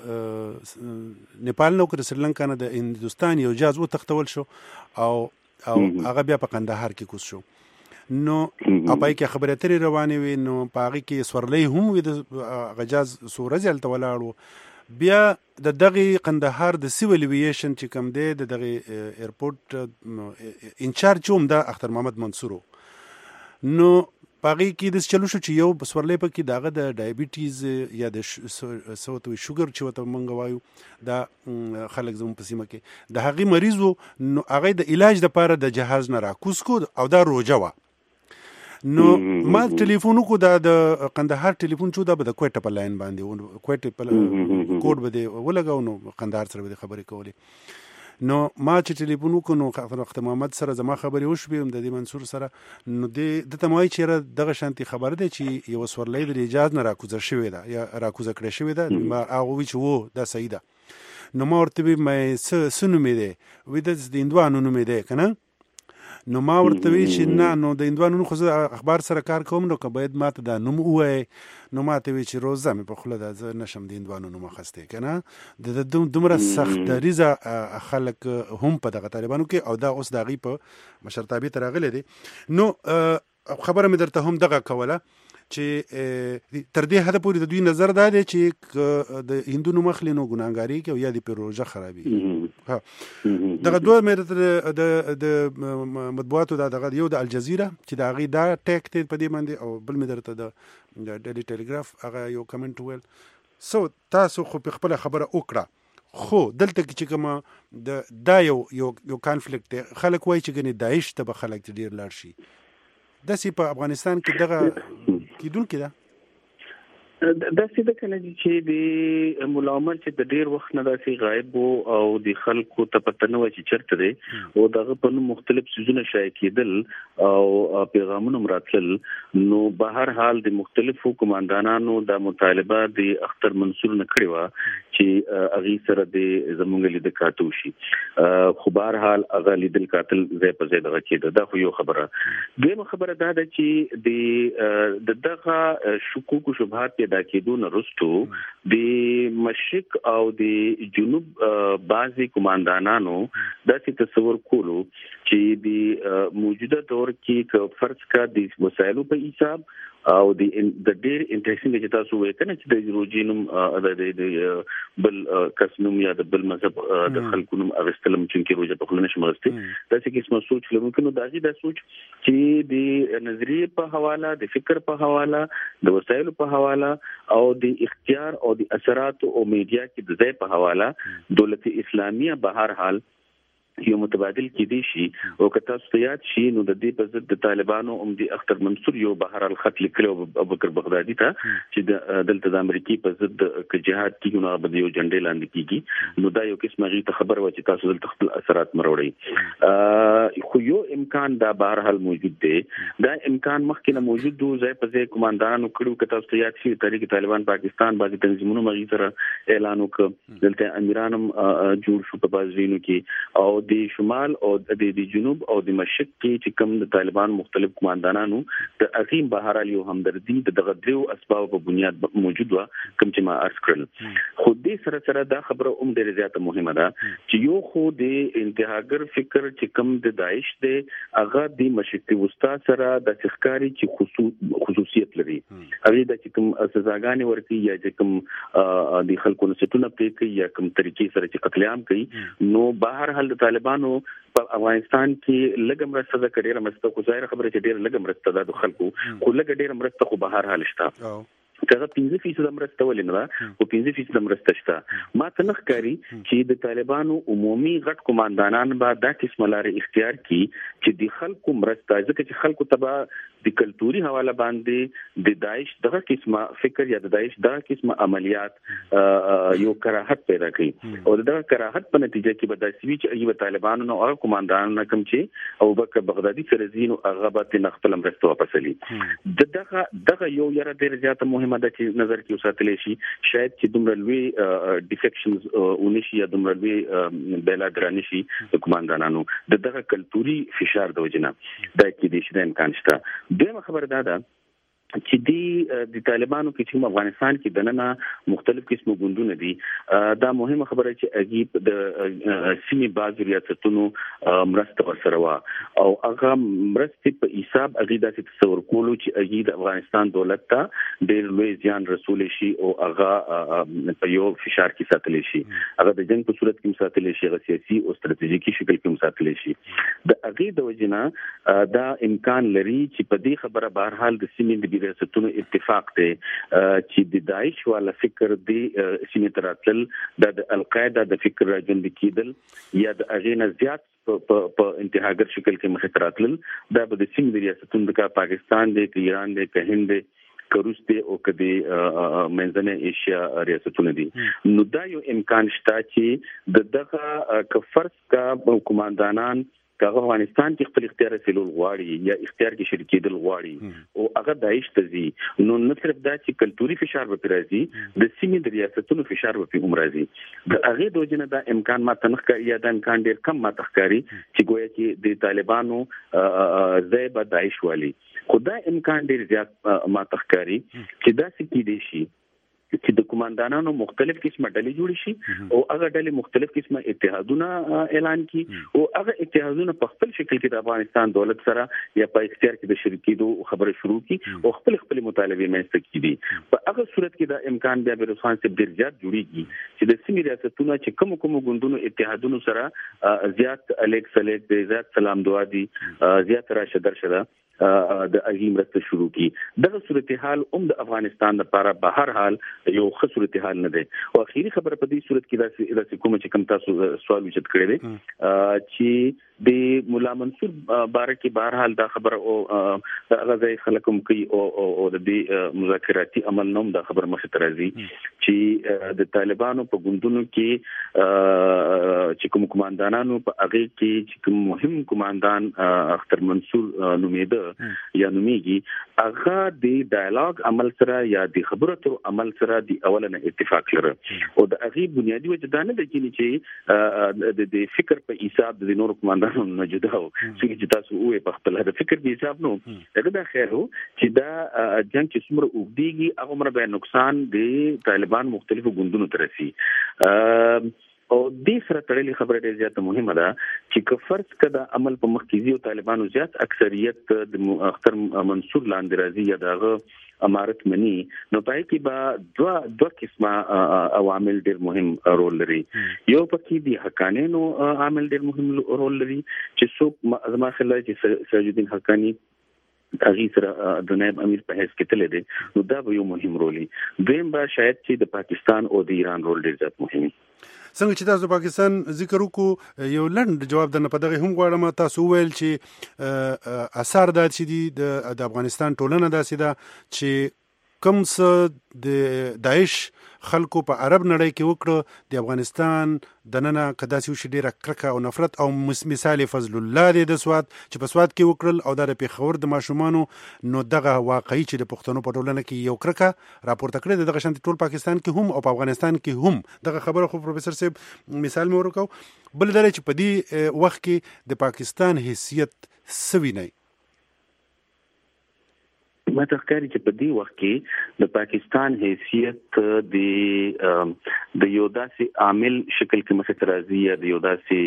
د نیپال نه او د سریلانکا نه د هندوستان یو جهاز وتښتول شو او هغه بیا په قندهار کې کوز شو نو اپای کې خبرې اترې روانې وي نو په هغې کې سورلی هم وي د غجاز څو ورځې هلته ولاړ بیا د دغې قندهار د سیول ایویشن چې کوم دی د دغې ایرپورټ انچارج هم دا اختر محمد منصور نو په هغې کې داسې چلو شو چې یو سورلی پکې د هغه د ډایبیټیز یا د څه ورته وایي شوګر چې ورته موږ وایو دا خلک زموږ په سیمه کې د هغې مریض و نو هغه د علاج دپاره د جهاز نه راکوز کو او دا روژه وه نو ما ټلیفون وکړو دا د قندهار ټلیفون چې دا به د کویټه په لاین باندې کویټه په کوډ به دې ولګاو نو قندهار سره به خبرې کولې نو ما چې ټلیفون وکړو نو اختر محمد سره زما خبرې وشوې د دې منصور سره نو د ته مایي چې دغه شانتي خبر دی چې یو سورلی د اجازه نه راکوزه شوې ده یا راکوزه کړې شوې ده ما هغه وی چې وو دا صحیح ده نو ما ورته وی مې څه نومې دی وی د هندوانو نومې دی که نه نو ما ورته وی چې نه نو د هندوانو خو زه اخبار سره کار کوم نو که باید ما ته دا نوم ووایې نو ما ته وی چې روزه مې په خوله ده زه نشم د هندوانو نوم اخیستی که نه د دومره سخت دریځه خلک هم په دغه طالبانو کې او دا اوس د هغوی په مشرتابې ته راغلی دی نو خبره مې درته هم دغه کوله چې تر دې حد پورې د دوی نظر دا دی چې د هندونو مخلي نو ګناګاری کې او یا د پروژه خرابي دغه دوه مې د مطبوعاتو دغه یو د الجزیره چې دا غي دا ټیک ته په دې باندې او بل مې درته د ډیلی ټیلیګراف هغه یو کمنټ ویل سو تاسو خو په خپل خبره وکړه خو دلته کې چې کومه دا یو کانفلیکټ دی خلک وایي چې ګنې داعش ته به خلک ډېر لاړ شي داسې په افغانستان کې دغه کیدونکې ده داسې د کنه چې د مولا عمر چې د ډیر وخت نه داسې غایب وو او د خلکو ته پته نه و چې چرته دی او دغه په نوم مختلف سيزونه شایع کېدل او پیغامونه مراتل نو به هر حال د مختلفو کمانډانانو د مطالبه د اختر منصور نه کړی و چې اغي سره د زمونږ لید کاتو شي خو به هر حال اغه لیدل قاتل زې په زې دغه کېده دا خو یو خبره دغه خبره دا ده چې د دغه شکوک او شبهات دا کېدون رستو د مشرق او د جنوب بعضي کمانډانانو داسې تصور کولو چې د موجوده دور کې فرض کا د وسایلو په حساب او د ډېر انټرېسټینګ چې تاسو وایي کنه چې د روجینوم د بل کسنوم یا د بل مذهب د خلکونو اغستلم چې روزه په خلنه شمرسته دا چې کیسه سوچ لرونکو داغي د سوچ چې د نظریه په حواله د فکر په حواله د وسایلو په حواله او د اختیار او د اثرات او میډیا کې د ځای په حواله دولت اسلامیه به هر حال یو متبادل کې دي شي او که تاسو ته یاد شي نو د دې په ضد د طالبانو د اختر منصور یو بهر الخط لیکلو ابوبکر بغدادي ته چې دلته د امریکای په ضد کې جهاد کیږي نو به یو جنډې لاندې کیږي نو دا یو قسمه غي خبر و چې تاسو دلته خپل اثرات مروړي خو یو امکان دا بهر حال موجود دی دا امکان مخکې نه موجود دی ځای په ځای کمانډانانو کړو که تاسو ته یاد شي تحریک طالبان پاکستان بعضي تنظیمونو مغي سره اعلان وکړ دلته امیرانم جوړ شو په بازوینو کې او د شمال او د جنوب او د مشرق کې چې کوم د طالبان مختلف کمانډانانو د عظیم بهرال یو همدردي د دغه درو اسباب په بنیاد موجود و کوم چې ما عرض کړل خو دې سره سره دا خبره ډېره زیاته مهمه ده چې یو خو د انتهاګر فکر چې کوم د داعش دی هغه د مشرقي وسطا سره د ښکاری چې خصوصیت لري هغه د کوم سزاګانې ورکي یا چې کوم د خلکو نسټونه پرې کوي یا کوم طریقې سره چې قتل عام کوي نو بهر حال د طالبانو په افغانستان کې لګم رسته د کډیر مرسته خو ظاهر خبره چې ډیر لګم رسته د خلکو خو لګ ډیر مرسته خو بهر حال شته کله 15% مرسته ولې نه او 15% مرسته شته ما ته نخکاری چې د طالبانو عمومي غټ کمانډانان به دا قسم لارې اختیار کی چې د خلکو مرسته ځکه چې خلکو تبا د کلتوري حواله باندې د داعش دغه قسمه فکر یا د داعش دغه قسمه عملیات یو کراهت پیدا کړي او دغه کراهت په نتیجه کې به د سوي چې ایو طالبانو او کمانډانانو کوم چې ابوبکر بغدادي سره زینو هغه به نخپل مرسته واپس لې دغه یو یره ډیر زیاته مهمه ده چې نظر کې وساتل شي شاید چې دومره لوی ډیفیکشنز اونشي یا دومره لوی بیلادرانی شي د کمانډانانو دغه کلتوري فشار د وجنه دا کې د شته امکان شته دغه خبره ده چې د طالبانو کې چې افغانستان کې دننه مختلف قسمه ګوندونه دي دا مهمه خبره چې اجیب د سیمه باز ریاستونو مرسته ورسره وا او هغه مرسته په حساب اجیدا چې تصور کولو چې اجید افغانستان دولت ته ډېر لوی ځان رسول شي او هغه په یو فشار کې ساتل شي هغه د جنگ په صورت کې ساتل شي هغه سیاسي او ستراتیژیکي شکل کې ساتل شي د اجید وجنه دا امکان لري چې په دې خبره بهر حال د سیمه ریاستونو اتفاق دی چې د داعش والا فکر دی سیمه تراتل د القاعده د فکر راځند کېدل یا د اغینه زیات په انتهاګر شکل کې مخ تراتل دا د سیمه ریاستونو د پاکستان دی ایران دی هند دی روس دی او کدي منځنۍ ایشیا ریاستونه دي نو دا یو امکان شته چې دغه کفرس کا کمانډانان کاغه افغانستان کې خپل اختیار سلول غواړي یا اختیار کې شریکېدل غواړي او هغه داعش ته زی نو نه صرف دا چې کلتوري فشار به راځي د سیمې د ریاستونو فشار به راځي د هغه د وجنه دا امکان ما تنخ یا د امکان ډیر کم ما تخکاری چې ګویا کې د طالبانو زیبه داعش والی خدای امکان ډیر زیات ما تخکاری چې دا سکی دي شي چې د کمانډانانو مختلف قسمه ډلې جوړ شي او هغه ډلې مختلف قسمه اتحادونه اعلان کړي او هغه اتحادونه په خپل شکل کې د افغانستان دولت سره یا په اختیار کې د شریکېدو خبره شروع کړي او خپل مطالبه منځته کړي. په هغه صورت کې دا امکان بیا روسان سے ډیر زیات جوړیږي چې د سیمې ریاستونو چې کوم ګوندونو اتحادونو سره زیات الیک زیات سلام دعا دي زیات راشه درشه د اغیم رسته شروع کی. دغه صورتحال د افغانستان لپاره به هر حال یو ښه صورتحال نه دی. او اخیری خبره په دې صورت کې دا کوم چې کوم تاسو سوال وچت کړی دی چې د مولا منصور باره کې به هر حال دا خبره او غزا خلکم کوي او د دې مذاکراتي عمل نوم دا خبره مخ ته راځي چې د طالبانو په ګوندونو کې چې کوم کمانډانانو په هغه کې چې کوم مهم کمانډان اختر منصور نومیده یا نومیږي هغه د ډایالوګ عمل سره یا د خبرو اترو عمل سره د اولنه اتفاق لري او د هغه بنیادی وجه دا نه دی چې د فکر په حساب د نور کمانډانو نه جدا او چې تاسو وې په خپل د فکر په حساب نو دغه د خیر هو چې دا جنگ چې څومره وګديږي هغه مر به نقصان د طالبان مختلفو ګوندونو ترسي او دې سره تړلې خبره ډېر زیاته مهمه ده چې که فرض کړه عمل په مخکې او طالبانو زیات اکثریت د اختر منصور لاندې راځي یا دغه امارت منی نو پای کې با دوه قسمه عوامل ډېر مهم رول لري. یو پکې د حقانینو عامل ډېر مهم رول لري چې څوک زما خلای چې سراج الدین حقانی هغه سره د نائب امیر په حیث کې تللی دی نو دا به یو مهم رول وي. دویم به شاید چې د پاکستان او د ایران رول ډېر زیات مهم وي. څنګه چې تاسو پاکستان ذکر وکړو یو لنډ جواب درنه په دغه هم غواړم. تاسو ویل چې اثر دا چې د افغانستان ټولنه داسې ده چې کوم څه د داعش خلکو په عرب نړۍ کې وکړه د افغانستان دننه کداسي وشي ډیره کرکه او نفرت او مثال فضل الله دی د سواد چې په سواد کې وکړل او د پیښور د ماشومانو نو دغه واقعي چې د پښتنو په ټولنه کې یو کرکه راپورته کړې دغه شانتي ټول پاکستان کې هم او په افغانستان کې هم دغه خبره خو پروفیسور صاحب مثال مې ورکاو. بل درې چې په دې وخت کې د پاکستان حیثیت سوي نه ما تخکاری چې په دې وخت کې د پاکستان حیثیت د یو داسې عامل شکل کې مخ ته راځي یا د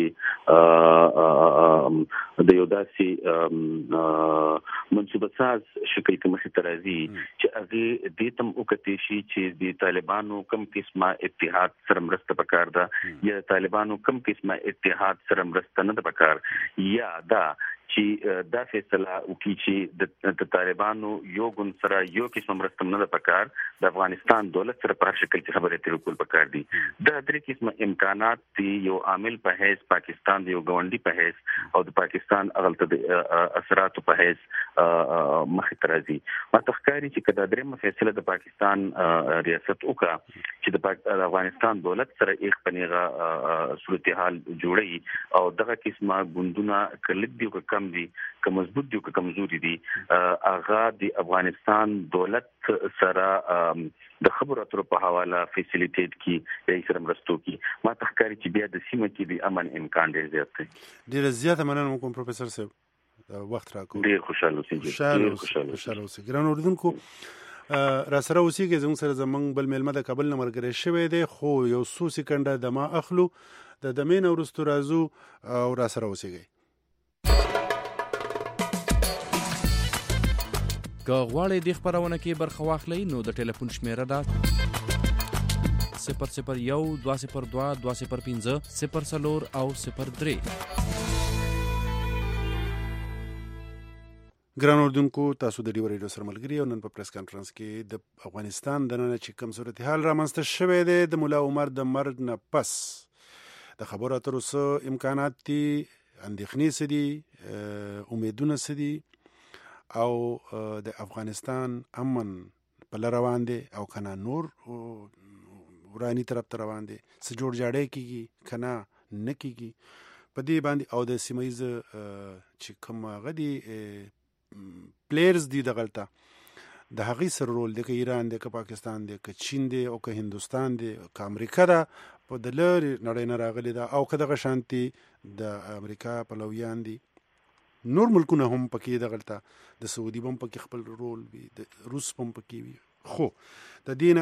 یو داسې منصوبه ساز شکل کې مخ ته راځي چې هغه دې تم وکړي شي چې د طالبانو کم قسمه اتحاد سره مرسته وکړ دا یا طالبانو کم قسمه اتحاد سره مرسته نه وکړ یا دا چې دا فیصله وکړي چې د طالبانو یو ګوند سره یو قسم مرسته نه پکار د افغانستان دولت سره په شکل کې خبرې اترې کول پکار دي. دا درې قسمه امکانات دي یو عامل په حیث پاکستان د یو ګوندی په حیث او د پاکستان اغلط د اثرات په حیث مخ ته راځي. ما تخکاری چې کدا درېمه فیصله د پاکستان ریاست وکړه چې د افغانستان دولت سره یک پنیغه صورتحال جوړي او دغه قسمه ګوندونه کلک دی کم دي که مضبوط دي که کمزوري دي هغه د افغانستان دولت سره د خبرو اترو په حواله فیسیلیټیټ کی یا سره مرستو کی. ما تخکاری چې بیا د سیمه کې د امن امکان ډیر زیات دی. ډیر زیات مننه کوم پروفیسور صاحب وخت راکو. ډیر خوشاله اوسئ ګران اوریدونکو را سره اوسئ زموږ سره زمونږ بل میلمه د کابل نه مرګره شوی دی خو یو څو سکندې د ما اخلو د دمین ورستو رازو او را سره اوسئ. که غواړئ د خبرونه کې برخه واخلئ نو د ټلیفون شمیره ده 001 202 205 04 او 03. ګران اوردونکو تاسو د ډیو ریډیو سره ملګری او نن په پریس کانفرنس کې د افغانستان د نن چې کوم صورتحال رامنځته شوی دی د مولا عمر د مرګ نه پس د خبرو اترو څه امکانات دي اندېښنې څه دي امیدونه څه دي او د افغانستان امن په روان دي او کنه نور ورانی طرف ته روان دي څه جوړ جاړی کیږي کنه نه کیږي په دې باندې او د سیمایز چې کوم غدي پلیئرز دي دغلطه د هغې سره رول دی که ایران دی که پاکستان دی که چین دی او که هندوستان دی که امریکا ده په د لرې نړۍ نه راغلي ده او که دغه شانتي د امریکا پلویان دي نور ملکونه هم پکې دغلطه د سعودي هم پکې خپل رول وي د روس هم پکې وي. خو د دې نه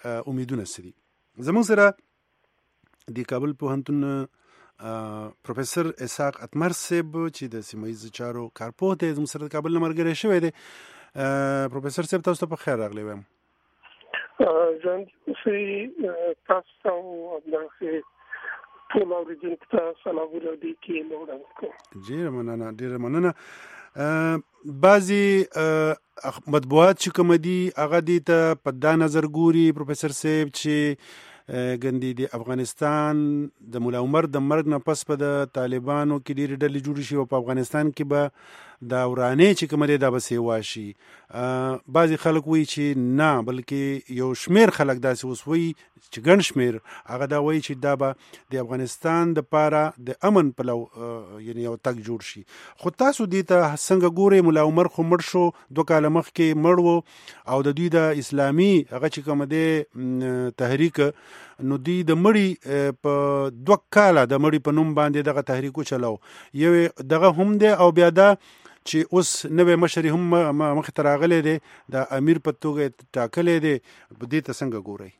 امیدونه سدي زموږ سره د کابل پوهنتون پروفیسور اسحاق اتمر صاحب چې د سیمایي چارو کارپوه دی زموږ سره د کابل مرګره شوی دی. پروفیسور صاحب تاسو ته په خیر راغلی وایم. ځان چې تاسو او د ټول اوریدونکو ته سلام ورکړي کې نوړم کوم. ډیر مننه. بعضی مطبوعات چې کوم دي هغه دي ته په دا نظر ګوري پروفیسور صاحب چې ګندې د افغانستان د مولا عمر د مرګ نه پس په د طالبانو کې ډېرې ډلې جوړې شي او په افغانستان کې به دا ورانې چې کومه دی دا به سیوا شي. بعضې خلک وایي چې نه بلکې یو شمېر خلک داسې اوس وایي چې ګڼ شمېر هغه دا وایي چې دا به د افغانستان دپاره د امن پلو یعنې یو تګ جوړ شي. خو تاسو دې ته څنګه ګورئ؟ مولا عمر خو مړ شو 2 کاله مخکې مړ و او د دوی د اسلامي هغه چې کومه دی تحریک نو دوی د مړي په 2 کاله د مړي په نوم باندې دغه تحریک وچلو. یو دغه هم دی او بیا دا چې اوس نوی مشر هم مخې ته راغلی دی د امیر په توګه ټاکلی دی. په دې ته څنګه ګورئ؟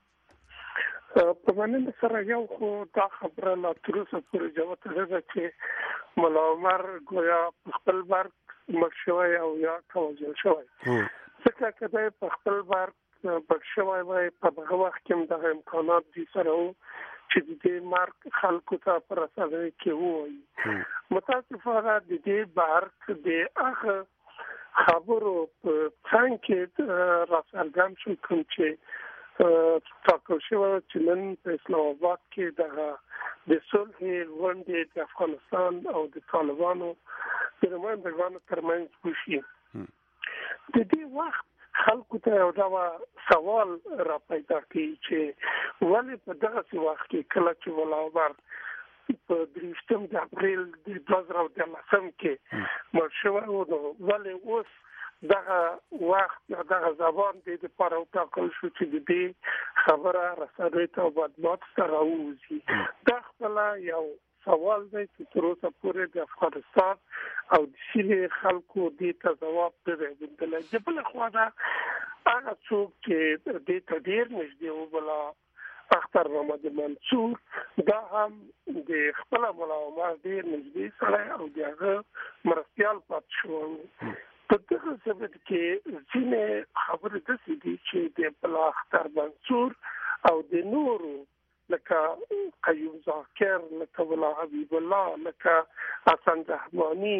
په مننه سره یو خو دا خبره لا تر اوسه پورې جوته ده چې مولا عمر ګویا په خپل مرګ مړ شوی او یا وژل شوی. ځکه که دی په خپل مرګ مړ شوی وای په دغه وخت کې هم دغه امکانات دي سره وو چې د دې مرګ خلکو ته په رسنیو کې ووایي. متاسفانه د دې برق د هغه خبرو په څنګ کې راڅرګند شو کوم چې ټاکل شوی چې نن په اسلام آباد کې د صلح غونډې د افغانستان او د طالبانو د نمایندګانو ترمنځ وشي. د دې وخت خلکو ته یو ډول سوال را پیدا کړي چې ولې په دغه وخت کې کله چې مولا عمر په 23 د اپریل د 2013 کې مړ شوی و نو ولې اوس دغه وخت دغه زبان د لپاره وټاکل شو چې د دې خبره رسنیو ته بدبات سره راوځي. دا خپل یو سوال دی چې تر اوسه پورې د افغانستان او د سیمې خلکو دې ته ځواب نه دی موندلی. د بله خوا ده هغه څوک چې دې ته ډېر نږدې وبله اختر محمد منصور دا هم د خپله مولا عمر ډېر نږدې سړی او د هغه مرستیال پاتې شوی. په دغه ثبت کې ځینې خبرې داسې دي چې د بله اختر منصور او د نورو لکه قیوم ذاکر، لکه مولا حبیب الله، لکه حسن رحمانی،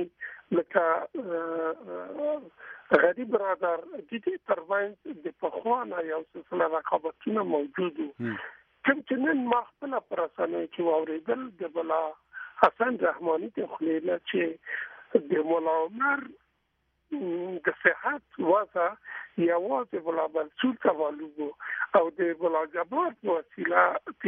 لکه غریب برادر د دې ترمنځ د پخوانه یو سلسله رقابتونه موجود وو. کوم چې نن ما خپله په رسنیو کې واورېدل د مولا حسن رحمانی د خولې نه چې د مولا عمر د صحت وضع یوازې مولا منصور ته معلوم و او د مولا جبار په وسیله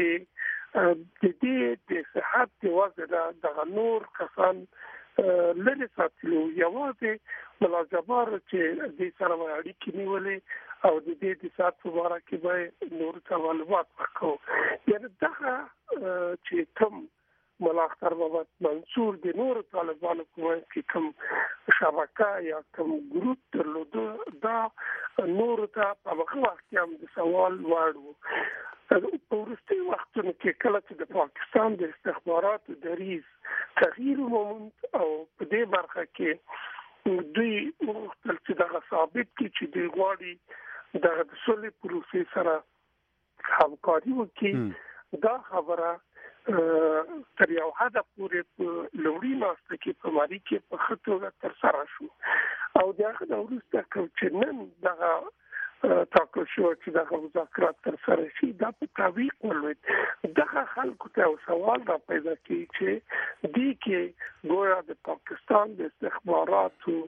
د دې د صحت د وضع دغه نور کسان لرې ساتلو. یوازې مولا جبار چې دې سره اړیکې نیولې او د دې د صحت په باره کې به نور ته معلومات ورکوو. یعنې دغه چې کوم مولا اختر محمد منصور د نورو طالبانو په منځ کې کوم شبکه یا کوم ګروپ درلوده دا نورو ته په هغه وخت کې هم د سوال وړ وو. په وروستیو وختونو کې کله چې د پاکستان د استخباراتو دریځ تغییر وموند او په دې برخه کې دوی وغوښتل چې دغه ثابت کړي چې دوی غواړي دغه د صلح پروسې سره همکاري وکړي. دا خبره تر یو حده پورې په لوړي ناسته کې په ماري کې په ښه توګه ترسره شو او د هغه نه وروسته چې نن دغه ټاکل شو چې دغه مذاکرات ترسره شي دا په تعویق ولوېد. دغه خلکو ته یو سوال را پیدا کړي چې دې کې ګویا د پاکستان د استخباراتو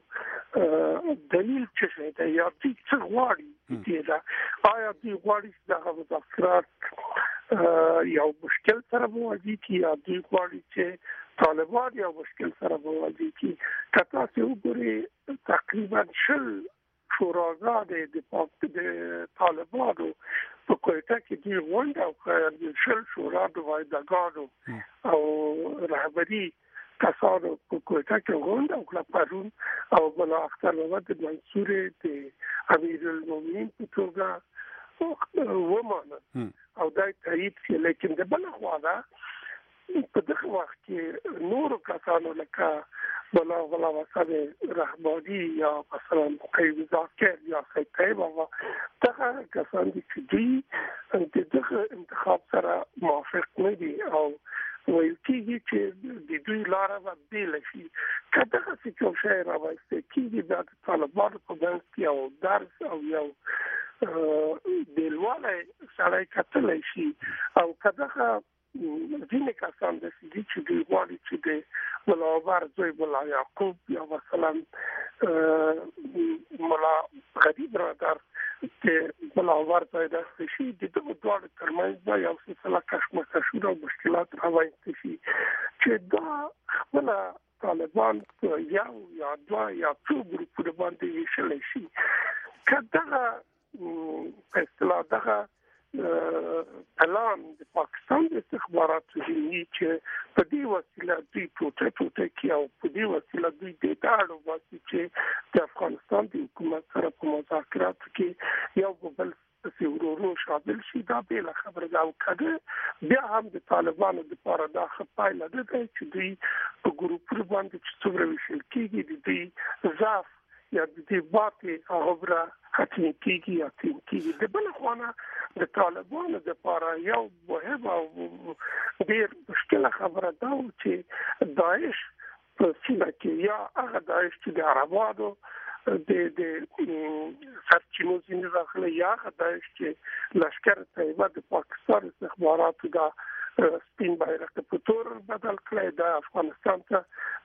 دلیل څه شی دی یا دوی څه غواړي. آیا دوی غواړي چې دغه مذاکرات یو مشکل سره مواجه کی یا دوی غواړي چې طالبان یو مشکل سره مواجه کی. که تاسو وګورئ تقریبا 20 شوراګانې د طالبانو په کوټه کې دوی غونډه وکړه. 20 شورا د وایدګانو او رهبري کسانو په کوټه کې غونډه وکړه پرون او مولا اختر محمد منصور د امیر المؤمنین په توګه ومانه او دا تایید شي لیکن د بل خوا دا په دغه وخت کې نور کسانو لکه بلا وسایل رهبری یا مثلا قیب ذاکر یا سیطای بابا دغه کسان دي چې دغه انتخاب سره موافق نه دي او ویل کېږي چې د دوی لاره به بیله شي که دغسې کوم شی راوایستی کېږي بیا د طالبانو په منځ کې یو درس او یو بیلوالی سړی کتلی شي او که دغه ځینې کسان داسې دي چې دوی غواړي چې د ملا عمر زوی ملا یعقوب یا مثلا ملا غریب برادر چې ملا عمر ځای داسې شي د دغو دواړو ترمنځ به یو سلسله کشمکشونه او مشکلات راوایستی شي چې دا خپله طالبان په یو یا دوه یا څو ګروپونو باندې ویشلی شي که دغه په اصطلاح دغه پلان د پاکستان د استخباراتو دی چې په دې وسیله دوی ټوټه کې او په دې وسیله دوی د تاړو واسي چې د افغانستان د حکومت سره په مذاکراتو کې یو بل ورو شامل شي دا به خبره دا وکړي بیا هم د طالبانو د لپاره دا خپایله ده چې دوی په ګروپونو باندې چې څومره ویشل کېږي د دوی ضعف یا د دې باطې خبره ختم کېږي یا ختم کېږي د بل خوانه د طالبانو د لپاره یو مهمه او ډېر مشکله خبره ده چې داعش په سیمه کې یا هغه داعش چې د عربانو د سرچینو ځینې داخله یا هغه داعش چې لشکر طیبه د پاکستان استخباراتو دا سپین بیرغ په تور بدل کړی د افغانستان ته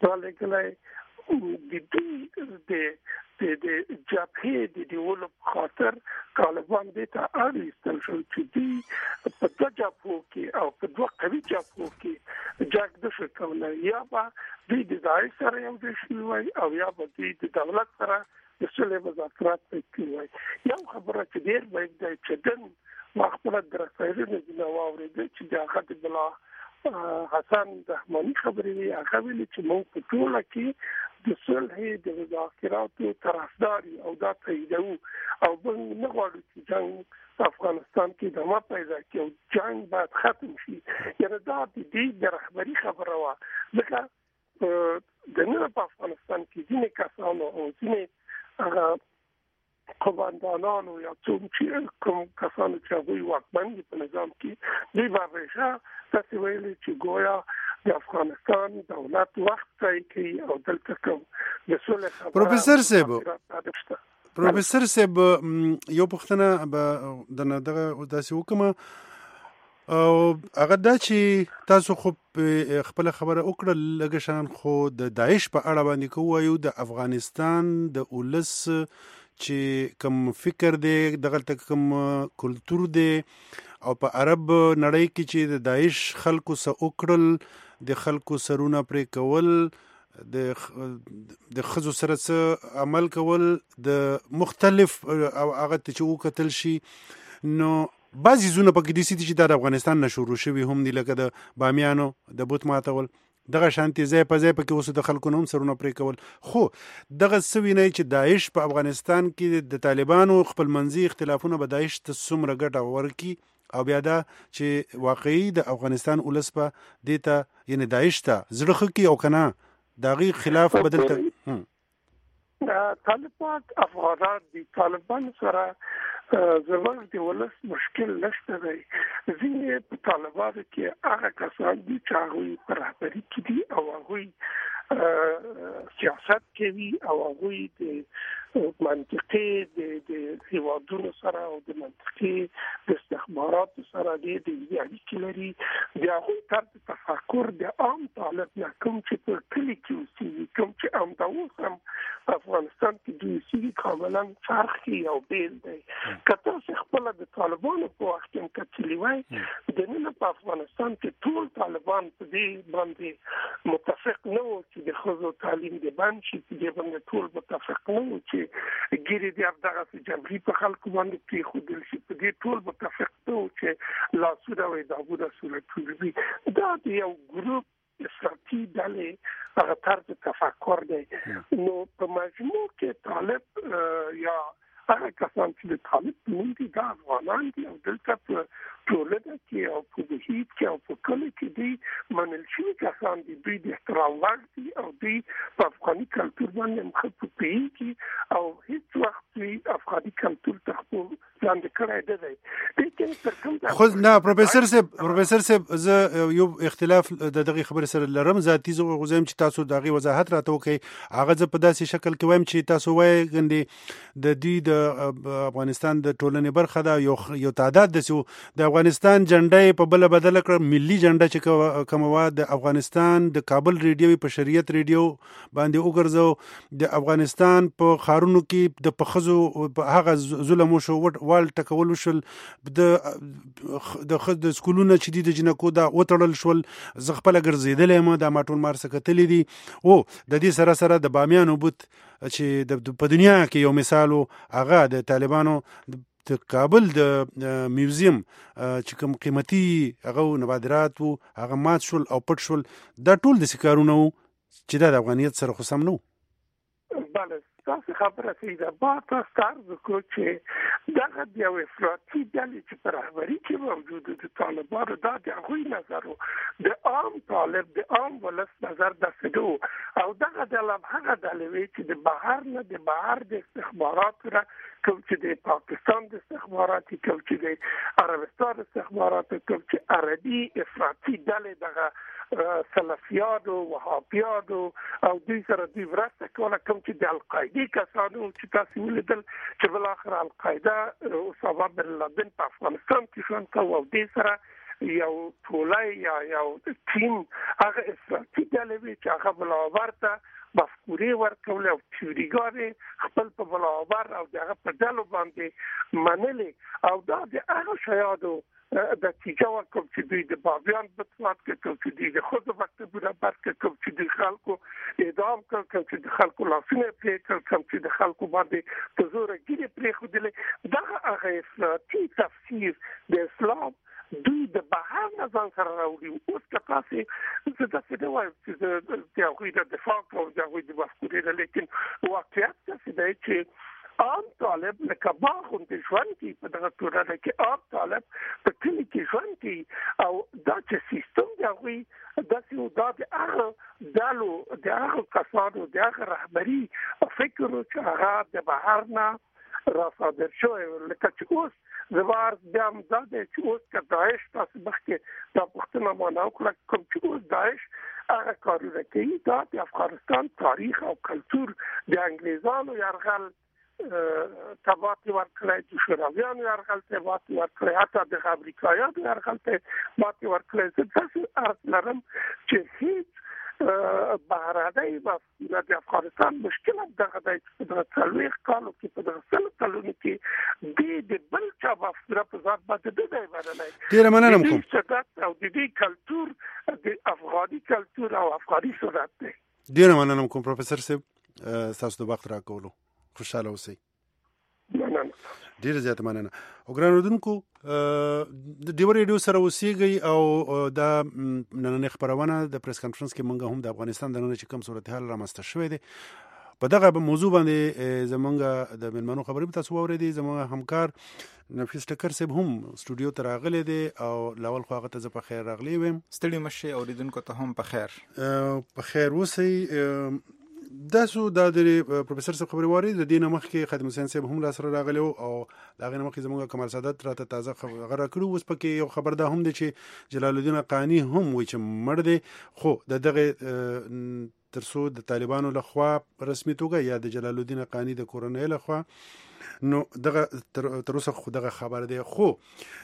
رالېږلی د دوی د جبهې د دیولو په خاطر طالبان دې ته اړ ایستل شول چې دوی په دوه جبهو کې او په دوه قوي جبهو کې جنګ نشي کولی یا به دوی د داعش سره یو ځای شوي وای او یا به دوی د دولت سره د صلح مذاکرات پیل کړي وای یو خبره چې ډېر مهم دی چې نن ما خپله د رسایلو نه واورېده چې د هغه د ملا حسن رحماني خبرې وي هغه ویلي چې موږ په ټوله کې د صلح د مذاکراتو طرفدار او دا تاییدوو او موږ نه غواړو چې جنګ په افغانستان کې ادامه پیدا کړي او جنګ باید ختم شي یعنې دا د دې د رهبري خبره وه ځکه د نن په افغانستان کې ځینې کسانو او ځینې هغه قوماندانانو یا کوم کسانو چې هغوی واکمن دي په نظام کې دوی به همیشه داسې ویلي چې گویا د افغانستان دولت وخت ځای کوي او دلته کوم د صلح پروفیسور صاحب یو پوښتنه به دغه داسې وکړم او هغه دا چې تاسو خو خپل خبره وکړه لږ شان خو د داعش په اړه باندې کوو د افغانستان د اولس چې کوم فکر دی دغه کوم کلچر دی او په عرب نړۍ کې چې د داعش خلکو سره وکړل د خلکو سرونه پرې کول د ښځو سره څه عمل کول د مختلف او هغه ته چې وکتل شي نو بعضې زونه پکې داسې دي چې د افغانستان نه شروع شوي هم دي لکه د بامیانو د بوت ماتول دغه شانتي ځای په ځای پکې اوس د خلکو نه هم سرونه پرې کول خو دغه څه وینئ چې داعش په افغانستان کې د طالبانو خپل منځي اختلافونه به داعش ته څومره ګټه ورکړي او بیا دا چې واقعي د افغانستان اولس په دې ته یعنې داعش ته زړه ښه کړي او که نه د هغې خلاف بدل طالبان افغانان دي طالبان سره زموږ د ولس مشکل نشته دی ځینې په طالبانو کې هغه کسان دي چې هغوی په رهبري کې دي او هغوی سیاست کوي او هغوی د منطقې د هیوادونو سره او د منطقې د استخباراتو سره ډېرې اړیکې لري د هغوی طرز تفکر د عام طالب نه کوم چې په کلي کې اوسېږي کوم چې همدا اوس هم په افغانستان کې دوی اوسېږي کاملا فرق کوي او بېل دی که تاسې خپله د طالبانو په وخت کې هم کتلي وای د نن په افغانستان کې ټول طالبان په دې باندې متفق نه وو چې د ښځو تعلیم دې بند شي په دې باندې ټول متفق نه وو چې ګیرې دې همدغسې جمهوري په خلکو باندې پرېښودل شي په دې ټول متفق نه وو چې لاسونه او ادامونه صورتونه وي دا د یو ګروپ افراطي ډلې هغه طرز تفکر دی نو په مجموع کې طالب یا هغه کسان چې د طالب په نوم دي دا افغانان دي او دلته په ټولنه کې او په هیڅ کې او په کله کې دي منل شوي کسان دي، دوی د احترام وړ دي او دوی په افغاني کلتور باندې مخکې پیږي او هیڅ وخت دوی افغاني کلتور ته خپل لاندې کړی نه دی. لیکن تر کوم خو نه پروفیسور صاحب زه یو اختلاف د دغه خبرې سره لرم، ذاتي زه غواړم چې تاسو دغه وضاحت راته وکړئ. هغه زه په داسې شکل کې وایم چې تاسو وایي ګندې د دوی د افغانستان د ټولنې برخه ده، یو تعداد د افغانستان جنډه په بل بدل کړ، ملي جنډه چې کومه د افغانستان د کابل ریډیو په شریعت ریډیو باندې وګرځو، د افغانستان په خارونو کې د پخزو په هغه ظلم وشو، وال ټکول شول، د سکولونو چې د جنکو دا وټړل شول، زه خپل ګرځیدلې ما د ماټول مار سکتلې دي. او د دې سره سره د بامیانو بوت چې په دنیا کې یو مثال هغه د طالبانو د کابل د میوزیم چې کوم قیمتي هغه نوادرات وو هغه مات شول او پټ شول. دا ټول د سکارونه وو چې د افغانیت سره خو سم نه وو. بله تاسو خبره کوي دا با تاسو کار وکړو چې دغه د یو افراطي ډلې چې په رهبري کې موجود د طالبانو دا د هغوی نظر و، د عام طالب د عام ولس نظر داسې و او دغه ډله هغه ډلې وې چې د بهر نه د بهر د استخباراتو را کوم چې د پاکستان د استخباراتي، کوم چې د عربستان استخباراتو، کوم چې عربي افراطي ډلې دغه سلفیانو وهابیانو او دوی سره دوی ورسته کوله، کوم چې د القاعده کسانو چې تاسو ولیدل چې بل اخر القاعده اسامه بن لادن په افغانستان کې ژوند کوي او دې سره یو ټولای یا یو ټیم هغه افراطي ډلې چې هغه بلاورته مفکورې ورکول او تیوریګانې خپل په بلاور او دغه په ډلو باندې منلې او دا د هغه شیانو د تیجاوه کوم چې دوی د بامیان بطوات کې کوم چې دوی د خود مکتبونه برکه کوم چې د خلکو اعدام کوم چې د خلکو لاسونه پرې کوم چې د خلکو باندې په زور ګیرې پرې خودلې دا هغه افراطي تفسیر د اسلام دوی د بهر نظام سره راوړي. اوس که تاسو زه داسې نه وایم چې د هغوی د دفاع کوم د هغوی د مفکورې نه، لیکن واقعیت داسې دی چې عام طالب لکه ما غوندې ژوند کوي په دغه ټولنه کې، عام طالب په کلي کې ژوند کوي او دا چې سیستم د هغوی داسې دا د هغه ډلو د هغه کسانو د هغه رهبري فکر چې هغه د بهر نه را صادر شوی، لکه چې اوس زبار بیا هم دا دی چې اوس که داعش تاسو مخکې دا پوښتنه مانه وکړه کوم چې اوس داعش هغه کارونه کوي، دا د افغانستان تاریخ او کلتور د انګلیزانو یرغل تباتی ورکړی، د شورویانو یرغل تباتی ورکړی، حتی د امریکایانو یرغل تباتی ورکړی. زه داسې عرض لرم چې هیڅ بهرنۍ مفکوره د افغانستان مشکل هم دغه دی چې په دغه 40 کالو کې په دغه 100 کلونو کې د بل چا مفکوره په ځان باندې نه دی منلی. ډېره مننه کوم. او د دې کلتور د افغاني کلتور او افغاني سنت دی. ډېره مننه کوم پروفیسور صاحب، تاسو د وخت راکولو خوشاله اوسئ. ډیره زیاته مننه. او ګران اردوونکو د ډیو ریډیو سره اوسېږئ او دا نننۍ خبرونه د پریس کانفرنس کې مونږ هم د افغانستان د نن چې کوم صورتحال رامنځته شوی دی په دغه موضوع باندې زمونږ د مېلمنو خبرې به تاسو واورېدې. زمونږ همکار نفیس ټکر صاحب هم سټوډیو ته راغلی دی او لاول خو هغه ته زه په خیر راغلی ویم. ستړي مشئ اوریدونکو ته هم په خیر اوسئ. داسو د پروفیسور صاحب خبرې واري د دینه مخکې خادم حسین صاحب هم لاسره راغلی او دغه مخکې زموږ کمال سعادت راته تازه خبر راکړو. اوس پکې یو خبر ده هم دی چې جلال الدین قانی هم وایي چې مړ دی، خو دغه ترڅو د طالبانو لخوا رسمي توګه یا د جلال الدین قانی د کورنۍ لخوا نو دغه تر اوسه خو دغه خبر دی. خو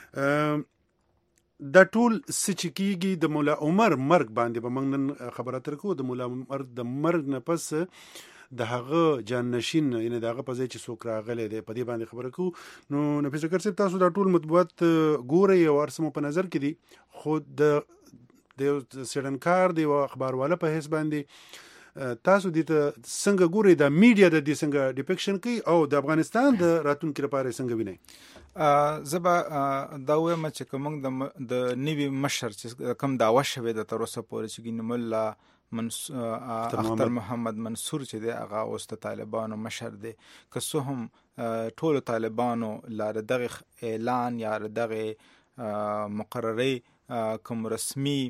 دا ټول څه کېږي د مولا عمر مرګ باندې به موږ نن خبره ترکو. د مولا عمر د مرګ نه پس د هغه جانشین یعنی د هغه په ځای چې څوک راغلی دی په دې باندې خبره کوو. نو نفیس ټکر صاحب تاسو دا ټول مطبوعات ګورئ او هر څه مو په نظر کې دي، خو د څېړنکار د یو اخبارواله په حیث باندې تاسو دې ته څنګه ګورئ، د میډیا د دې څنګه ډیپیکشن کوي او د افغانستان د راتلونکي لپاره څنګه وینئ؟ زه به دا وایم چې کوم د نوي مشر چې کوم دعوه شوې ده تر اوسه پورې چې مولا اختر محمد منصور چې دی هغه اوس د طالبانو مشر دی، که څه هم ټولو طالبانو لاره دغه اعلان یا دغه مقرري کوم رسمي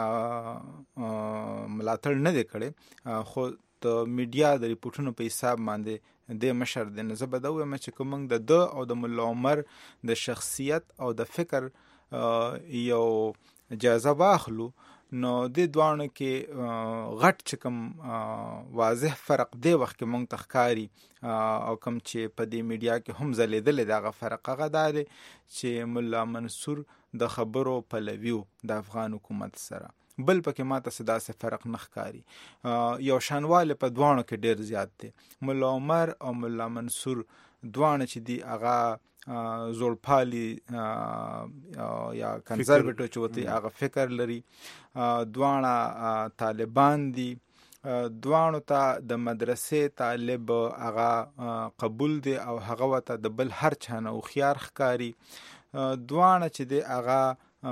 ملاتړ نه دی کړی، خو د میډیا د ریپورټونو په حساب باندې د مشر د نه زه به دا ووایم چې که موږ د ده او د ملا عمر د شخصیت او د فکر یو جایزه واخلو، نو د دواړو کې غټ چې کوم واضح فرق دی وخت کې موږ ته ښکاري او کوم چې په دې میډیا کې هم ځلېدلی د هغه فرق هغه دا دی چې ملا منصور د خبرو پلوي و د افغان حکومت سره، بل پکې ماته څه داسې فرق نه ښکاري. یو شانوالی په دواړو کې ډېر زیات دی. ملا عمر او ملا منصور دواړه چې دي هغه زوړپالي یا کنزرویټو چې وتی هغه فکر لري، دواړه طالبان دي، دواړو ته د مدرسې طالب هغه قبول دی او هغه ورته د بل هر چا نه هوښیار ښکاري. دواړه چې دی هغه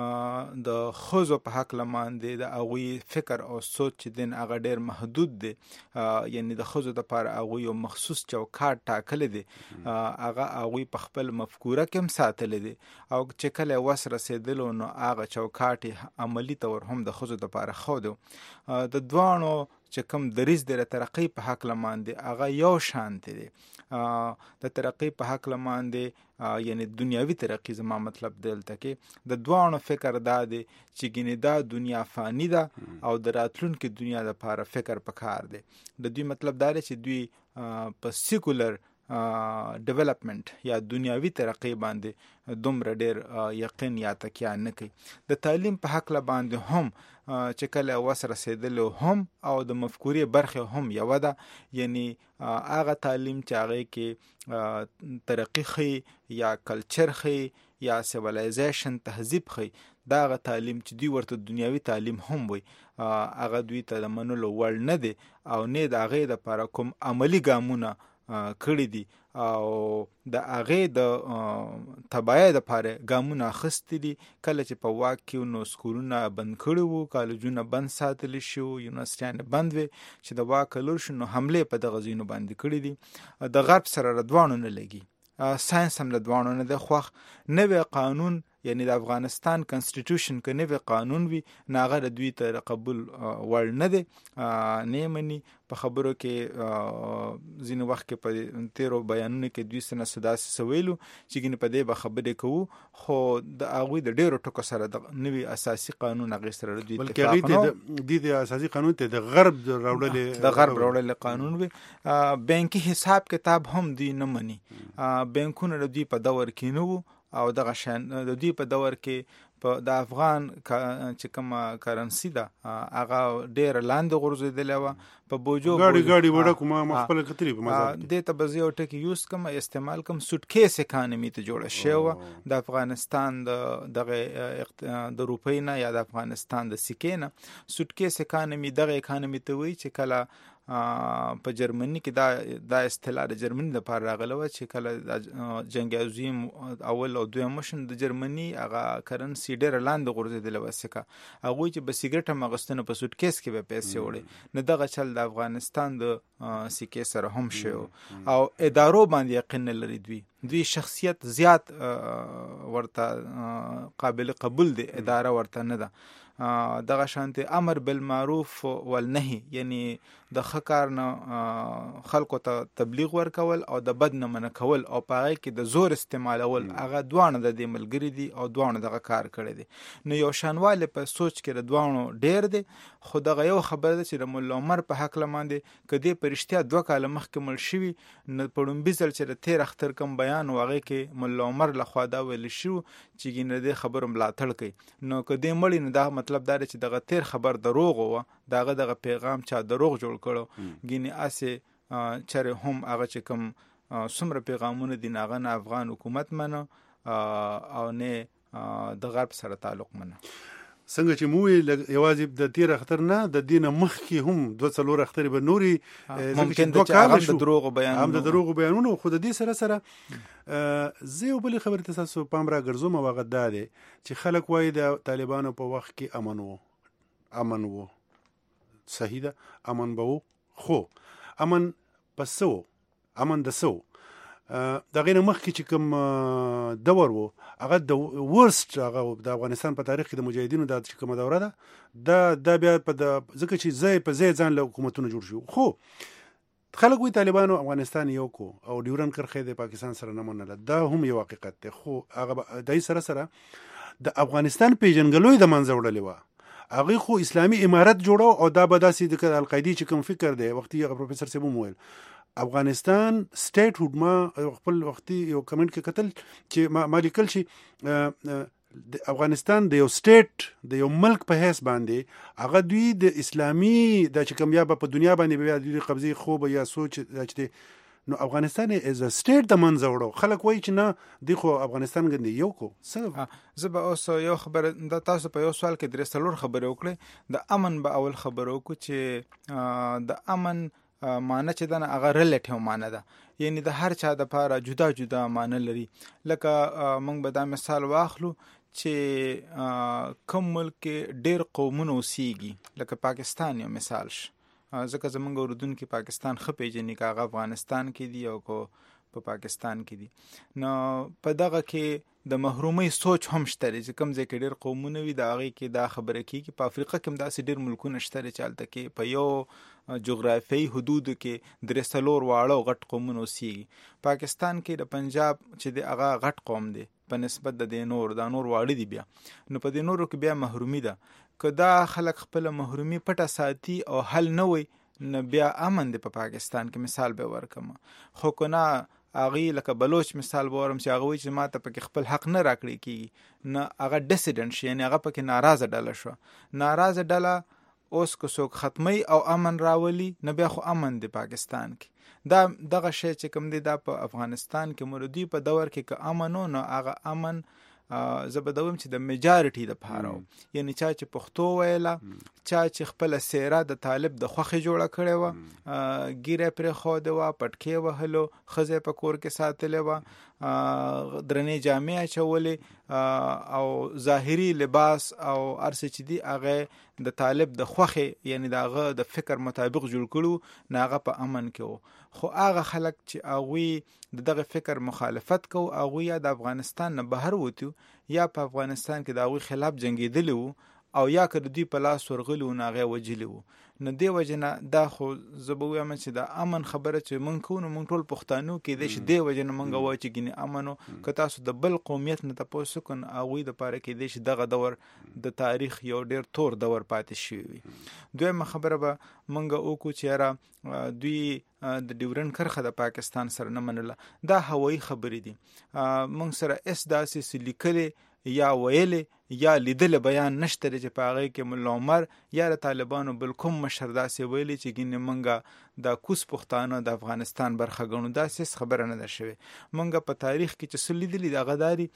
د ښځو په هکله باندې د هغوی فکر او سوچ چې دین هغه ډېر محدود دی، یعنی د ښځو دپاره هغوی یو مخصوص چوکاټ ټاکلی دی، هغه هغوی په خپل مفکوره کې هم ساتلی دی او چې کله یې وس رسېدلو نو هغه چوکاټ یې عملي طور هم د ښځو دپاره ښود. د دواړو چې کوم دریځ دی د ترقۍ په هکله باندې هغه یو شانتې دی. د ترقۍ په هکله باندې یعنی دنیاوي ترقی زما مطلب دلته کې د دواړو فکر دا دی چې ګینې دا دنیا فانی ده او د راتلونکي دنیا لپاره فکر پکار دی. د دوی مطلب دا دی چې دوی په سیکولر ډیولپمنٹ یا دنیاوي ترقی باندې دومره ډېر یقین یا تکیه نه کوي. د تعلیم په هکله باندې هم چې کله وس رسېدلی هم او د مفکورې برخې هم یوه ده، یعنی هغه تعلیم چې هغې کې ترقي ښیي یا کلچر ښیي یا سیولایزیشن تهذیب ښیي، دا هغه تعلیم چې دوی ورته دنیاوي تعلیم هم وي هغه دوی ته د منلو وړ نه دی او نه د هغې دپاره کوم عملي ګامونه کړي دي او د هغې د تباهۍ دپاره ګامونه اخیستي دي. کله چې په واک کې نو سکولونه بند کړي وو، کالجونه بند ساتلی شي وو، یونیورسټیانې بند وې، چې د واک لور شو نو حملې په دغه ځایونو باندې کړي دي. د غرب سره له دواړو نه لګي، ساینس هم له دواړو نه دی خوښ. نوی قانون یعنی د افغانستان کنسټیټیوشن که نوی قانون وي نو هغه د دوی ته قبول وړ نه دی، نه یې مني. په خبرو کې ځینې وخت کې په تیرو بیانونو کې دوی څه نه څه داسې څه ویلو چې ګینې په دې به خبرې کوو، خو د هغوی د ډېرو ټکو سره د نوي اساسي قانون هغې سره د دوی اتفاق نه و. بلکې د اساسي قانون ته د غرب راوړلې قانون وي. بانکي حساب کتاب هم دوی نه مني، بانکونه د دوی په دور کې نه وو او دغه شان د دوی په دور کې په د افغان چې کومه کرنسي ده هغه ډېره لاندې غورځېدلې وه په بوجو ګاډي وړه کومه مخبله کتري په مازار دې ته به زه یو ټکي یوز کوم استعمال کوم سوټکیس اکانومي ته جوړه شوې وه د افغانستان دغه د روپۍ نه یا د افغانستان د سکې نه. سوټکیس اکانومي دغه اکانومي ته وایي چې کله په جرمني کې دا اصطلاح د جرمني لپاره راغله وه چې کله جنګ عظیم اول او دویم وشو د جرمني هغه کرنسي ډېره لاندې غورځېدلې وه سکه، هغوی چې به سګرټ هم اخیستنه په سوټکیس کې به پیسې وړې، نو دغه چل د افغانستان د سکې سره هم شوی او ادارو باندې یقین نه لري. دوی شخصیت زیات ورته قابل قبول دی، اداره ورته نه ده. دغه شانتي امر بالمعروف والنهي یعنی د ښه کار نه خلکو ته تبلیغ ورکول او د بد نه منع کول او په هغې کې د زور استعمالول، هغه دواړه د دې ملګري دي او دواړه دغه کار کړی دی. نو یو شانوالی په سوچ کې د دواړو ډېر دی، خو دغه یو خبره ده چې د ملا عمر په هکله باندې که دې په رښتیا 2 کاله مخکې مړ شوي نو په لومبي ځل چې د تېر اختر کوم بیان و هغې کې ملا عمر لخوا دا ویل شوي چې ګینه د دې خبرو ملاتړ کوي، نو که دې مړي نو دا مطلب دا دی چې دغه تېر خبر دروغ وه، دغه پیغام چا دروغ جوړ کړو، ګینې اسې چرې هم هغه چې کوم څومره پیغامونه دي هغه نه افغان حکومت منه او نه د غرب سره تعلق منه. څنګه چې مو یوازې د تیر اختر نه د دین مخکې هم 2-3 اختر به نوري ممکن د هغه د دروغ بیانونو خو د دې سره زه یو بل خبر تاسو پام را ګرځوم او هغه دا دی چې خلک وایي د طالبانو په وخت کې امن وو صحیح ده، امن به وو، خو امن پسو امن د سو د غیر مخکې چې کوم دور وو هغه د ورست هغه د افغانستان په تاریخ کې د مجاهدینو د چې کومه دوره ده دا بیا په ځکه چې ځای په ځای ځان له حکومتونو جوړ شو خو خلک وی طالبانو افغانستان یو کو او ډیورن کرښه د پاکستان سره نه منله دا هم یو حقیقت دی خو هغه دای سره د افغانستان پیژنګلوی د منځ وړلې و هغه خو اسلامي امارت جوړو او دا به داسې د القاعده چې کوم فکر دی وختي هغه پروفیسور سیبو مویل افغانستان سټیټ هوډ ما خپل وختي یو کمنټ کې کتل چې ما لیکل شي د افغانستان د یو سټیټ د یو ملک په حیث باندې هغه دوی د اسلامي د چې کوم یا په دنیا باندې بیا د قبضه خوب یا سوچ چې نو افغانستان از ا سټیټ د منځ وړو خلک وایي چې نه دی خو افغانستان ګندې یو کو څه زه به اوس یو خبر د تاسو په یو سوال کې درې څلور خبرې وکړې د امن به اول خبرو کو چې د امن معنی چې دنه هغه ریلیټیو معنی ده یعنی د هر چا د پاره جدا جدا معنی لري لکه موږ به دا مثال واخلو چې کوم ملک ډیر قومونه اوسېږي لکه پاکستان یو مثال شي ځکه زمونږ اردوونکي پاکستان ښه پیژني که هغه افغانستان کې دي او که په پاکستان کې دي نو په دغه کې د محرومۍ سوچ هم شته چې کوم ځای کې ډېر قومونه وي د هغې کې دا خبره کېږي په افریقا کې هم داسې ډېر ملکونه شته چې هلته کې په یو جغرافیایي حدودو کې درې څلور واړه او غټ قومونه اوسېږي پاکستان کې د پنجاب چې د هغه غټ قوم دی په نسبت د دې نور دا نور واړه دي بیا نو په دې نورو کې بیا محرومي ده که دا خلک خپله محرومي پټه ساتي او حل نه وي نو بیا امن دی په پاکستان کې مثال به ورکم خو که نه هغې لکه بلوچ مثال به ورم چې هغه وایي چې ما ته پکې خپل حق نه راکړی کېږي نه هغه ډیسیډنټ شي یعنې هغه پکې ناراضه ډله شوه ناراضه ډله اوس که څوک ختموي او امن راولي نو بیا خو امن دی پاکستان کې دغه شی چې کوم دی دا په افغانستان کې مردوی په دور کې که امن و نو هغه امن زه به دویم چې د میجارټي د پاره یعنی چا چې پښتو ویله چا چې خپله څیره د طالب د خوښې جوړه کړې وه ګیره پرې ښودې وه پټکې وهلو ښځې په کور کې ساتلې وه درنې جامې اچولې او ظاهري لباس او هر څه چې دي هغه د طالب د خوښې یعنی د هغه د فکر مطابق جوړ کړو نو هغه په امن کې و خو هغه خلک چې هغوی د دغه فکر مخالفت کو هغوی یا د افغانستان نه بهر وتو یا په افغانستان کې د هغوی خلاف جنګېدلی وو او یا که د دوی په لاس ورغلي وو نو هغه وجلي وو نو دې وجې نه دا خو زه به ووایم چې د امن خبره چې موږ کوو نو موږ ټول پښتانو کېدای شي دې وجې نه موږ وایو چې ګینې امن و که تاسو د بل قومیت نه تپوس وکړو نو هغوی دپاره کېدای شي دغه دور د تاریخ یو ډېر تور دور پاتې شوی وي دویمه خبره به موږ وکړو چې یاره دوی د ډیورن کرښه د پاکستان سره نه منله دا هوایي خبرې دي موږ سره اس داسې څه لیکلې یا ویلې یا لیدل بیان نشته چې په هغې کې ملا عمر یا د طالبانو بل کوم مشر داسې ویلي چې ګینې موږ د کوز پښتانه د افغانستان برخه ګڼو داسې خبره نه ده شوې موږ په تاریخ کې چې څه لیدلي د هغه داري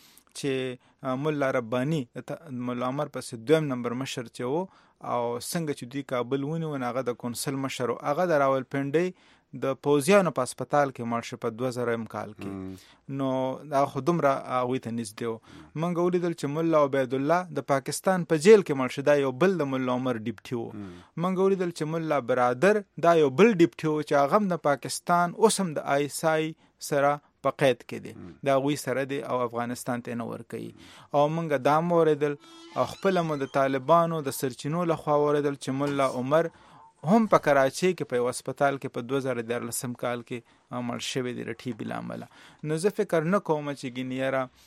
چې ملا رباني ملا عمر پسې دویم نمبر مشر چې و او څنګه چې دوی کابل ونیو نو هغه د کونسل مشر و هغه د راولپنډۍ د پوځیانو په هسپتال کې مړ شو په 2000 کال کې نو دا خو دومره هغوی ته نږدې و موږ ولیدل چې ملا عبید الله د پاکستان په جیل کې مړ شو دا یو بل د ملا عمر ډیپټي و موږ ولیدل چې ملا برادر دا یو بل ډیپټي و چې هغه هم د پاکستان اوس هم د آیسای سره په قید کې دی دا هغوی سره دی او افغانستان ته نه ورکوي او موږ دا م واورېدل او خپله مو د طالبانو د سرچینو لخوا واورېدل چې ملا عمر هم په کراچۍ کې په یو هسپتال کې په 2014 کال کې مړ شوی دی د ټي بي له امله نو زه فکر نه کوم چې ګینې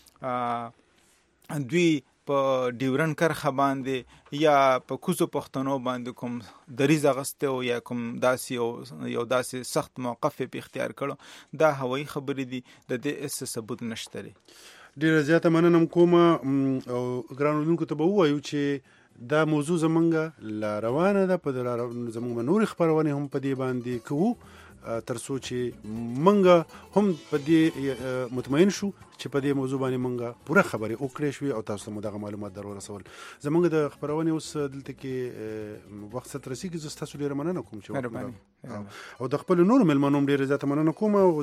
یاره دوی په ډیورن کرښه باندې یا په کوزو پښتنو باندې کوم دریځ اخیستی او یا کوم داسې یو داسې سخت موقف په اختیار کړو دا هوایي خبرې دي د دې هېڅ ثبوت نشته دی ډېره زیاته مننه کوم او ګرانو لیدونکو ته به ووایو چې دا موضوع زمونږ لا روانه ده په زمونږ نورې خپرونې هم په دې باندې کوو تر څو چې مونږ هم په دې مطمئن شو چې په دې موضوع باندې مونږ پوره خبرې وکړې شوې او تاسو ته مو دغه معلومات در ورسول زمونږ د خپرونې اوس دلته کې وخت څه رسېږي زه ستاسو ډېره مننه کوم چې او د خپلو نورو مېلمنو هم ډېره زیاته مننه کوم او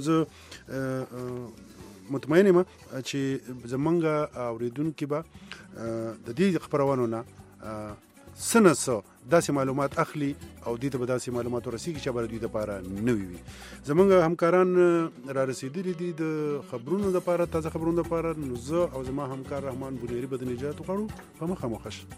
زه مطمئن یم چې زمونږ اورېدونکي به د دې خپرونو نه سنسو داسې معلومات اخلي او دې ته به داسې معلومات ورسیږي چې به دوی لپاره نوي وي. زمونږ همکاران را رسېدلي دي د خبرونو لپاره، تازه خبرونو لپاره. نو زه او زما همکار رحمان بونیری به د نجات وغواړو په مخامخ شه.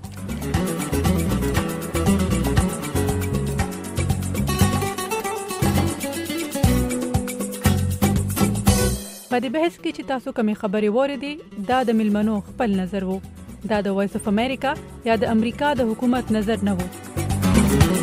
په دې بحث کې چې تاسو کومې خبرې واورېدې دا د ملمنو خپل نظر وو. دا د وایس اف امریکا یا د امریکا د حکومت نظر نه وو.